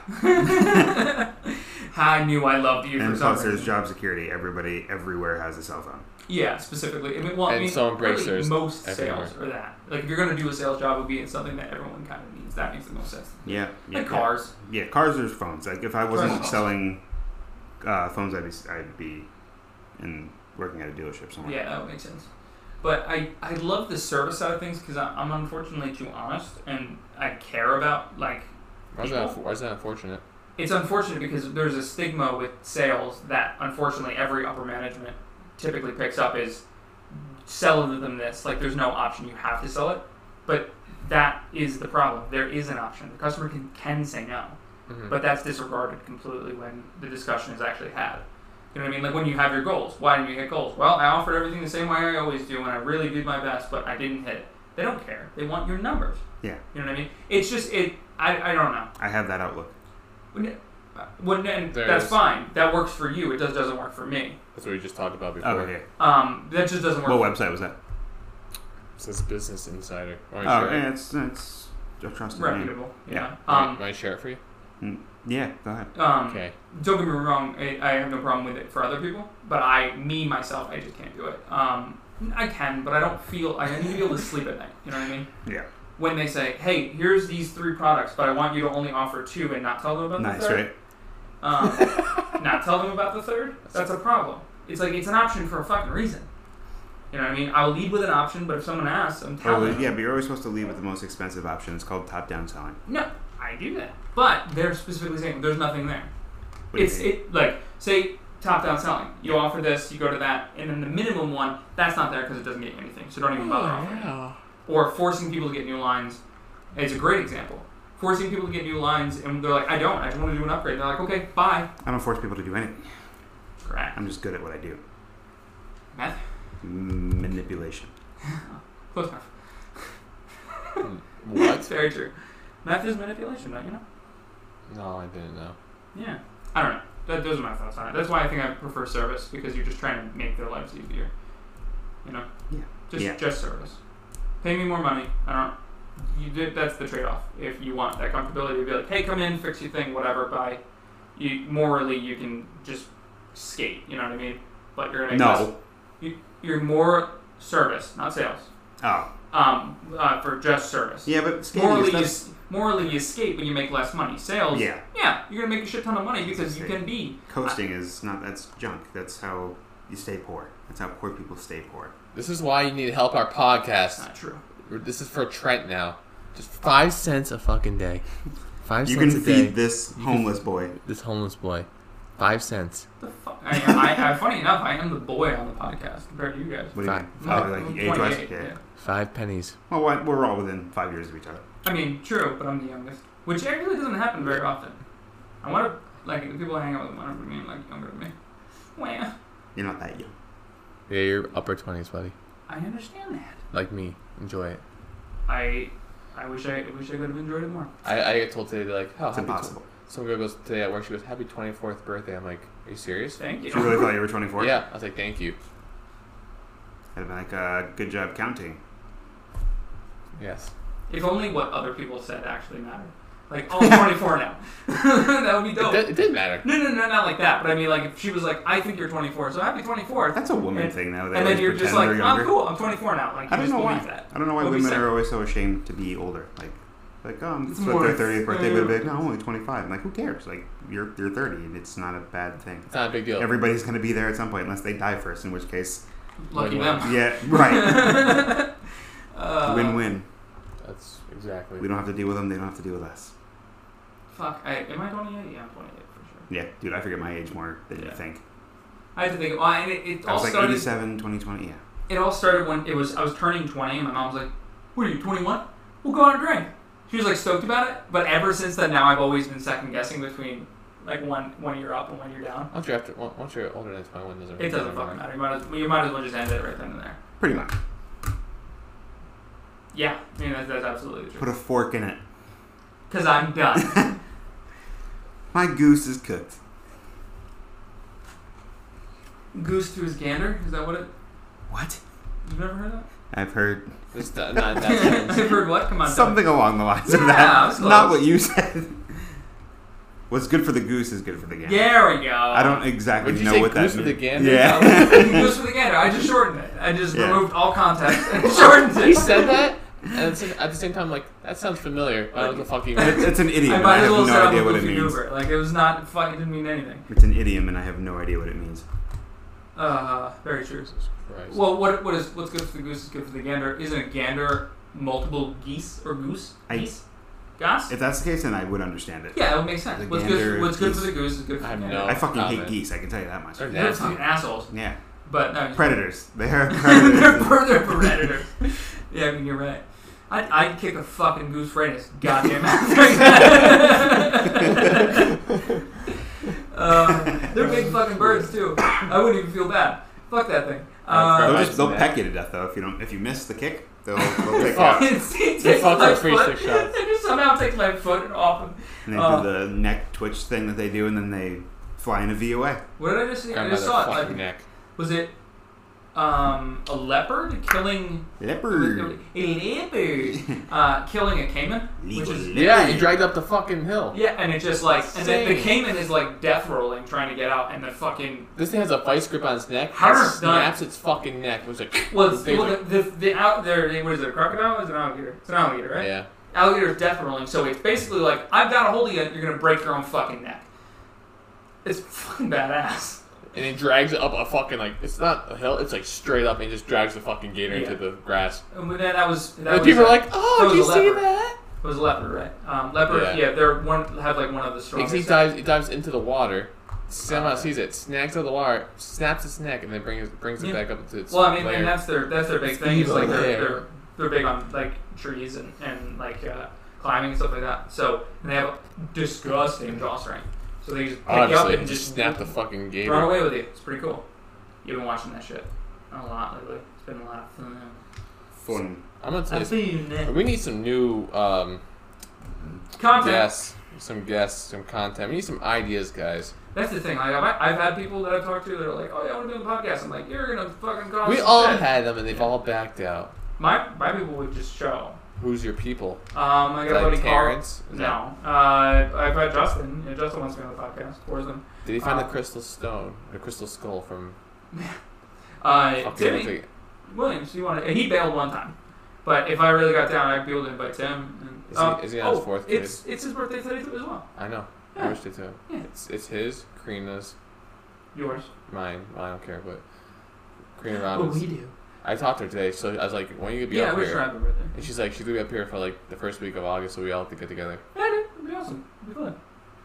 I knew I loved you And for some plus, there's reason. job security. Everybody, everywhere has a cell phone. Yeah, specifically. I mean, well, I And mean, so really, embracers most everywhere. sales are that. Like, if you're going to do a sales job, it would be in something that everyone kind of needs. That makes the most sense. Yeah. yeah Like cars. Yeah, cars or phones. Like if I wasn't Cars. selling uh, phones, I'd be I'd be in working at a dealership somewhere. Yeah, that would make sense. But I, I love the service side of things because I'm unfortunately too honest and I care about, like, Why is people. that? Why is that unfortunate? It's unfortunate because there's a stigma with sales that unfortunately every upper management typically picks up is sell them this. Like there's no option, you have to sell it. But that is the problem. There is an option. The customer can, can say no. Mm-hmm. But that's disregarded completely when the discussion is actually had. You know what I mean? Like when you have your goals. Why didn't you hit goals? Well, I offered everything the same way I always do and I really did my best, but I didn't hit it. They don't care. They want your numbers. Yeah. You know what I mean? It's just, it. I, I don't know. I have that outlook. When, when, and There that's is. fine. That works for you. It just doesn't work for me. That's what we just talked about before. Oh, okay. Um, that just doesn't work. What for website was that? It says Business Insider. Want Oh, me to share it? yeah, it's it's a trusted name. reputable. Yeah. Yeah. Want Um, me to share it for you? Mm, Yeah, go ahead. um, Okay. Don't get me wrong. I, I have no problem with it for other people, but I, me myself, I just can't do it. Um, I can, but I don't feel. I need to be able to sleep at night. You know what I mean? Yeah. When they say, "Hey, here's these three products, but I want you to only offer two and not tell them about Nice, the third." right? Um, not tell them about the third. That's a problem. It's like it's an option for a fucking reason. You know what I mean? I'll lead with an option, but if someone asks, I'm telling Oh, them. yeah, but you're always supposed to lead with the most expensive option. It's called top-down selling. No, I do that. But they're specifically saying there's nothing there. What do you It's mean? it like say top down selling. You offer this, you go to that, and then the minimum one that's not there because it doesn't get you anything. So don't even bother offering it. Or forcing people to get new lines is a great example. Forcing people to get new lines, and they're like, I don't. I just want to do an upgrade. And they're like, okay, bye. I don't force people to do anything. Correct. I'm just good at what I do. Math. M- manipulation. Close enough. What? It's very true. Math is manipulation, don't you know? No, I didn't know. Yeah. I don't know. That, those are my thoughts on it. That's why I think I prefer service because you're just trying to make their lives easier. You know. Yeah. Just Yeah. just service. Pay me more money. I don't. You did. That's the trade-off. If you want that comfortability to be like, hey, come in, fix your thing, whatever. Buy. You morally, you can just skate. You know what I mean? But you're gonna make less- No. You, you're more service, not sales. Oh. Um, uh, for just service. Yeah, but skating Morally, is you, that's- s- morally, you skate when you make less money. Sales. Yeah. Yeah, you're gonna make a shit ton of money because you can be. Coasting is not, that's junk. That's how you stay poor. That's how poor people stay poor. This is why you need to help our That's podcast. not true. This is for Trent now. Just five cents a fucking day. Five You can cents a day. feed this You can- homeless boy. This homeless boy. Five cents. The fuck? I, I, I, funny enough, I am the boy on the podcast compared to you guys. What do you Fine. mean? Oh, like I'm age-wise? twenty-eight, Yeah. yeah. Five pennies. Well, what- we're all within five years of each other. I mean, true, but I'm the youngest, which actually doesn't happen very often. I want to like the people I hang out with want to be like younger than me. Well, You're not that young. Yeah, you're upper twenties, buddy. I understand that. Like me. Enjoy it. I I wish I, I wish I could have enjoyed it more. I, I get told today, they're like, oh, It's happy impossible. Tw-. Some girl goes today at work, she goes, happy twenty-fourth birthday. I'm like, are you serious? Thank you. You really thought you were twenty-four? Yeah. I was like, thank you. I'd have been like, uh, good job counting. Yes. If only what other people said actually mattered. Like, oh, I'm twenty-four now. That would be It, dope. did, it didn't matter. No, no, no, not like that. But I mean, like, if she was like, I think you're twenty-four, so happy twenty-fourth. That's a woman and, thing, though. They And then always you're just pretend like, they're I'm younger. cool, I'm twenty-four now. Like, you I don't just know why. believe that. I don't know why What we women said. are always so ashamed to be older. Like, like oh, It's it's what more- their thirtieth birthday would be. Like, uh, no, I'm only twenty-five. I'm like, who cares? Like, you're you're thirty, and it's not a bad thing. It's not a big deal. Everybody's gonna be there at some point, unless they die first. In which case, Lucky Win-win. them. yeah, right. uh, Win-win. That's exactly. We don't have to deal with them. They don't have to deal with us. Fuck, I, am I twenty-eight? Yeah, I'm twenty-eight for sure. Yeah, dude, I forget my age more than you Yeah. think. I had to think. Well, and it, it I all was like started. eighty-seven, twenty twenty. Yeah. It all started when it was I was turning twenty, and my mom was like, "What are you, twenty-one? We'll go out and drink." She was like stoked about it, but ever since then, now I've always been second guessing between like one one year up and one year down. Once you're, after, once you're older than twenty-one, doesn't It doesn't fucking matter. You might as, you might as well just end it right then and there. Pretty much. Yeah, I mean that's, that's absolutely the Put truth. a fork in it. Because I'm done. My goose is cooked. Goose to his gander. Is that what it? What? You've never heard that? I've heard It's not, not that sentence. I've heard what? Come on. tell me. something along the lines of Yeah, that. that's Not close. what you said. What's good for the goose is good for the gander. There we go. I don't exactly Would you know say what that goose for means. the gander? Yeah. Goose for the gander. I just shortened it. I just Yeah. removed all context and shortened it. He said that, and at the same- at the same time, like, that sounds familiar. I don't know what the fuck you it's, mean. it's an idiom. I and might I as have well no set up idea a what it goofy means. goober. Like it was not fucking didn't mean anything. It's an idiom, and I have no idea what it means. Uh, very true. Christ. Well, what what is what's good for the goose is good for the gander. Isn't a gander multiple geese or goose? I- Geese? Goss? If that's the case, then I would understand it. Yeah, it would make sense. The What's gander good? What's good is- for the goose is good for I the have gander. no- I fucking hate comment. geese. I can tell you that much. They're They're nasty. fucking assholes. Yeah. But no, Predators. They are they're predators. further predators. Yeah, I mean you're right. I'd, I'd kick a fucking goose right in his goddamn ass. uh, they're big fucking birds too. I wouldn't even feel bad. Fuck that thing. they'll Uh, just they'll Yeah. peck you to death though if you don't if you miss the kick. They'll they'll take Fuck. out it's, it They takes fuck my up free foot. six shots. They just somehow take my foot off him. and they Uh, do the neck twitch thing that they do, and then they fly in a V away. What did I just see? I Grab just by saw their it. fucking Like, neck. was it um, a leopard killing Leopard. a leopard uh, killing a caiman? Which Legal is leopard. Yeah, he dragged up the fucking hill. yeah, and it just like and then the Insane. caiman is like death rolling trying to get out, and the fucking This thing has a vice grip on its neck. How It does snaps its fucking neck. It was like, well, it's, thing well like- the, the the out there. What is it? A crocodile? Or is it an alligator? It's an alligator, right? yeah. Alligator is death rolling, so it's basically like I've got a hold of you. You're gonna break your own fucking neck. It's fucking badass. And he drags it up a fucking, like, it's not a hill, it's like straight up, and he just drags the fucking gator Yeah. into the grass. And then that was that And was people uh, are like, oh, that did you was a see leopard. that? It was a leopard, right? Um, leopard, Yeah. yeah. they're one have like one of the Because strongest. he dives, he dives into the water, somehow Uh, sees it, snags out of the water, snaps its neck, and then brings brings it Yeah. back up into its Well, I mean, lair. and that's their that's their big It's thing. Is like evil they're, lair. they're they're big on like trees and and like uh, climbing and stuff like that. So and they have disgusting jaw strength. So they just pick you up Honestly, and just just snap the fucking run gator. away with you. It's pretty cool. You've been watching that shit a lot lately. It's been a lot of fun. Fun. I'm gonna tell I've you, seen it. we need some new um, Content. guests, some guests, some content. We need some ideas, guys. That's the thing. Like I've, I've had people that I've talked to that are like, "Oh yeah, I want to do a podcast." I'm like, "You're gonna fucking cause We some all shit." had them, and they've all backed out. My my people would just show. Who's your people? Um, I got a Like buddy Terrence? called. Is No, uh, I've had Justin. Yeah, Justin wants to be on the podcast. Four them. Did he find Uh, the crystal stone, the crystal skull from? Uh, fucking Timmy Olympic- Williams. He wanted. He bailed one time, but if I really got down, I'd be able to invite Tim. And, Is he- uh, is he on oh, his fourth kid? It's it's his birthday today too as well. I know. Yeah. I wished it too. Yeah. It's it's his, Karina's, Yours. mine. Well, I don't care, but Karina What Robbins. we do. I talked to her today, so I was like, "When are you gonna be Yeah, I up wish her here?" happy birthday. And she's like, "She's gonna be up here for like the first week of August, so we all have to get together." Yeah, dude, it'd be awesome. It'd be fun.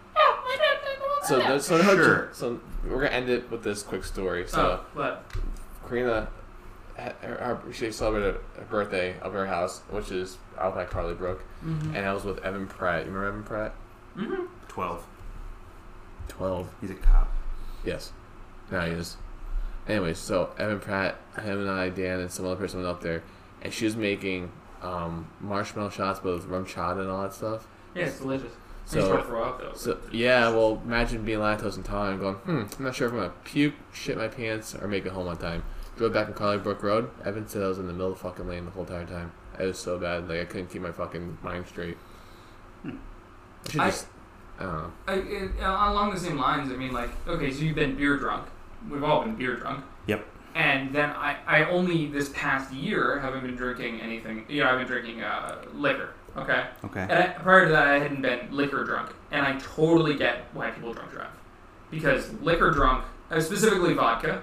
So, th- so, Sure. so we're gonna end it with this quick story. So, oh, what? Karina, ha- her, her, she celebrated her birthday of her house, which is out by Carly Brook, Mm-hmm. and I was with Evan Pratt. You remember Evan Pratt? Mm-hmm. Twelve. Twelve. He's a cop. Yes. Now he is. Anyways, so Evan Pratt, him and I, Dan, and some other person went up there, and she was making um, marshmallow shots with rum chata and all that stuff. Yeah, it's delicious. So, I just want to throw up though. So yeah, well, imagine being lactose intolerant, and going, hmm, I'm not sure if I'm gonna puke, shit my pants, or make it home on time. Drove back on Carly Brook Road. Evan said I was in the middle of the fucking lane the whole entire time. It was so bad, like I couldn't keep my fucking mind straight. Hmm. I should I- just, I don't know. I, it, uh, along the same lines, I mean, like, okay, so you've been beer drunk. We've all been beer drunk. Yep. And then I, I only this past year haven't been drinking anything. You know, I've been drinking uh, liquor. Okay. Okay. And I, prior to that, I hadn't been liquor drunk, and I totally get why people drunk drive, because liquor drunk, uh, specifically vodka,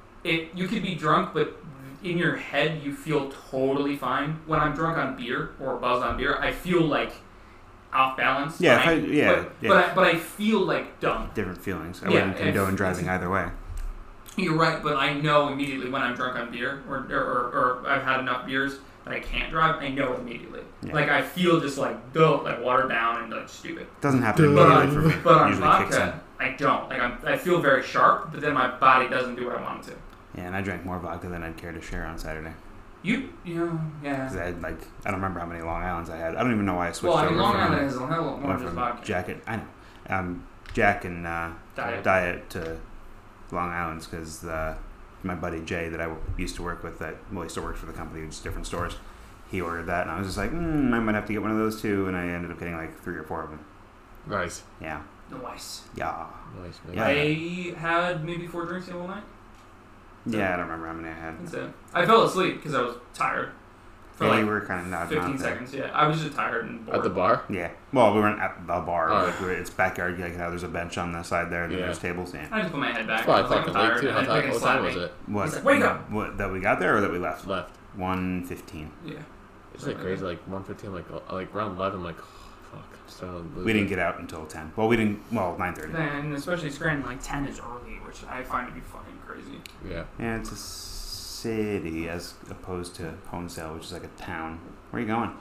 it you could be drunk, but in your head you feel totally fine. When I'm drunk on beer or buzzed on beer, I feel like off balance. Yeah, but if I- I, yeah, but, yeah. But I, but I feel like dumb. Different feelings. I Yeah, wouldn't if- condone driving it's- either way. You're right, but I know immediately when I'm drunk on beer or or, or, or I've had enough beers that I can't drive. I know immediately. Yeah. Like I feel just like duh, like watered down and like stupid. Doesn't happen But immediately on, for me. but on Usually kicks in. vodka, I don't. Like I'm, I feel very sharp, but then my body doesn't do what I want it to. Yeah, and I drank more vodka than I'd care to share on Saturday. You, you know, yeah. Because I had like I don't remember how many Long Islands I had. I don't even know why I switched Well, I mean, over Long from, Island has a hell of more went than just from vodka. Jacket. I know. Um, Jack and uh, Diet. Diet to Long Island's because uh, my buddy Jay that I used to work with, that well, he still works for the company, just different stores. He ordered that, and I was just like, mm, I might have to get one of those too, and I ended up getting like three or four of them. Nice. Yeah. Nice. Yeah. Nice, man. Yeah. I had maybe four drinks the whole night. Yeah, I don't remember how many I had. That's it. I fell asleep because I was tired. For Yeah, like you were kind of nodding fifteen out there. seconds. Yeah, I was just tired and bored. At the bar? Yeah. Well, we weren't at the bar. Oh. Like, we were, it's backyard. Like, how there's a bench on the side there, and then Yeah. there's tables. Yeah. I just put my head back. It's I probably was like, I'm fucking late tired. too. and How I time, think what I time slapped was me. it? What? He's like, "Wake up!" What, that we got there or that we left? Left. one fifteen. Yeah. It's like crazy, like one fifteen, like uh, like around eleven, I'm like, oh, fuck. I'm starting to lose We didn't it. get out until ten. Well, we didn't. Well, nine thirty. Then, especially Scranton, like ten is early, which I find to be fucking crazy. Yeah. Yeah, it's a city as opposed to Homestead, which is like a town. Where are you going?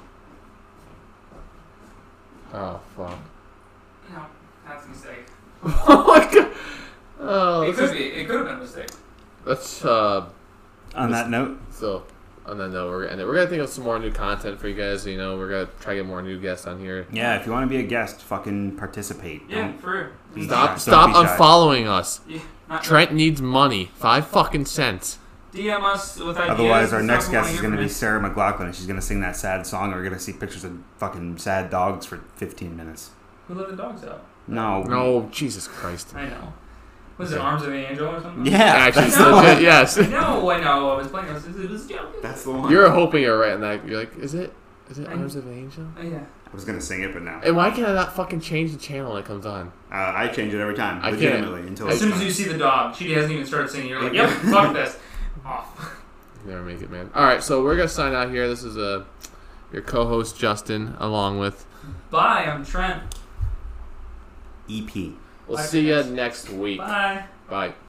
Oh, fuck. No, that's a mistake. Oh, my God. Oh, It let's could just, be. It could have been a mistake. let's, uh, On that note, so, on that note, we're gonna end it. We're gonna think of some more new content for you guys. You know, we're gonna try to get more new guests on here. yeah, if you want to be a guest, fucking participate. Yeah, Don't for real. be Stop, shy. stop Don't be shy. unfollowing us. Yeah, not Trent needs money. Five fucking cents. D M us with ideas. Otherwise, our and next stuff we wanna guest is hear going to from be you. Sarah McLaughlin, and she's going to sing that sad song, and we're going to see pictures of fucking sad dogs for fifteen minutes. Who let the dogs out? No. No, Jesus Christ. I know. Was it Okay. Arms of the Angel or something? Yeah. Actually, that's it's the legit, one. yes. I know, I know. I was playing. I was, it was a joke. That's the one. You're hoping you're right in that. You're like, is it? Is it I- Arms of an Angel? Oh, yeah. I was going to sing it, but no. And why can I not fucking change the channel when it comes on? Uh, I change it every time, I can't. legitimately, until As it's soon as fine. you see the dog, she hasn't even started singing. You're like, yep, fuck this. Off. Never make it, man. All right, so we're gonna sign out here. This is uh, your co-host Justin, along with. Bye. I'm Trent. E P. We'll Bye, see you guys. next week. Bye. Bye.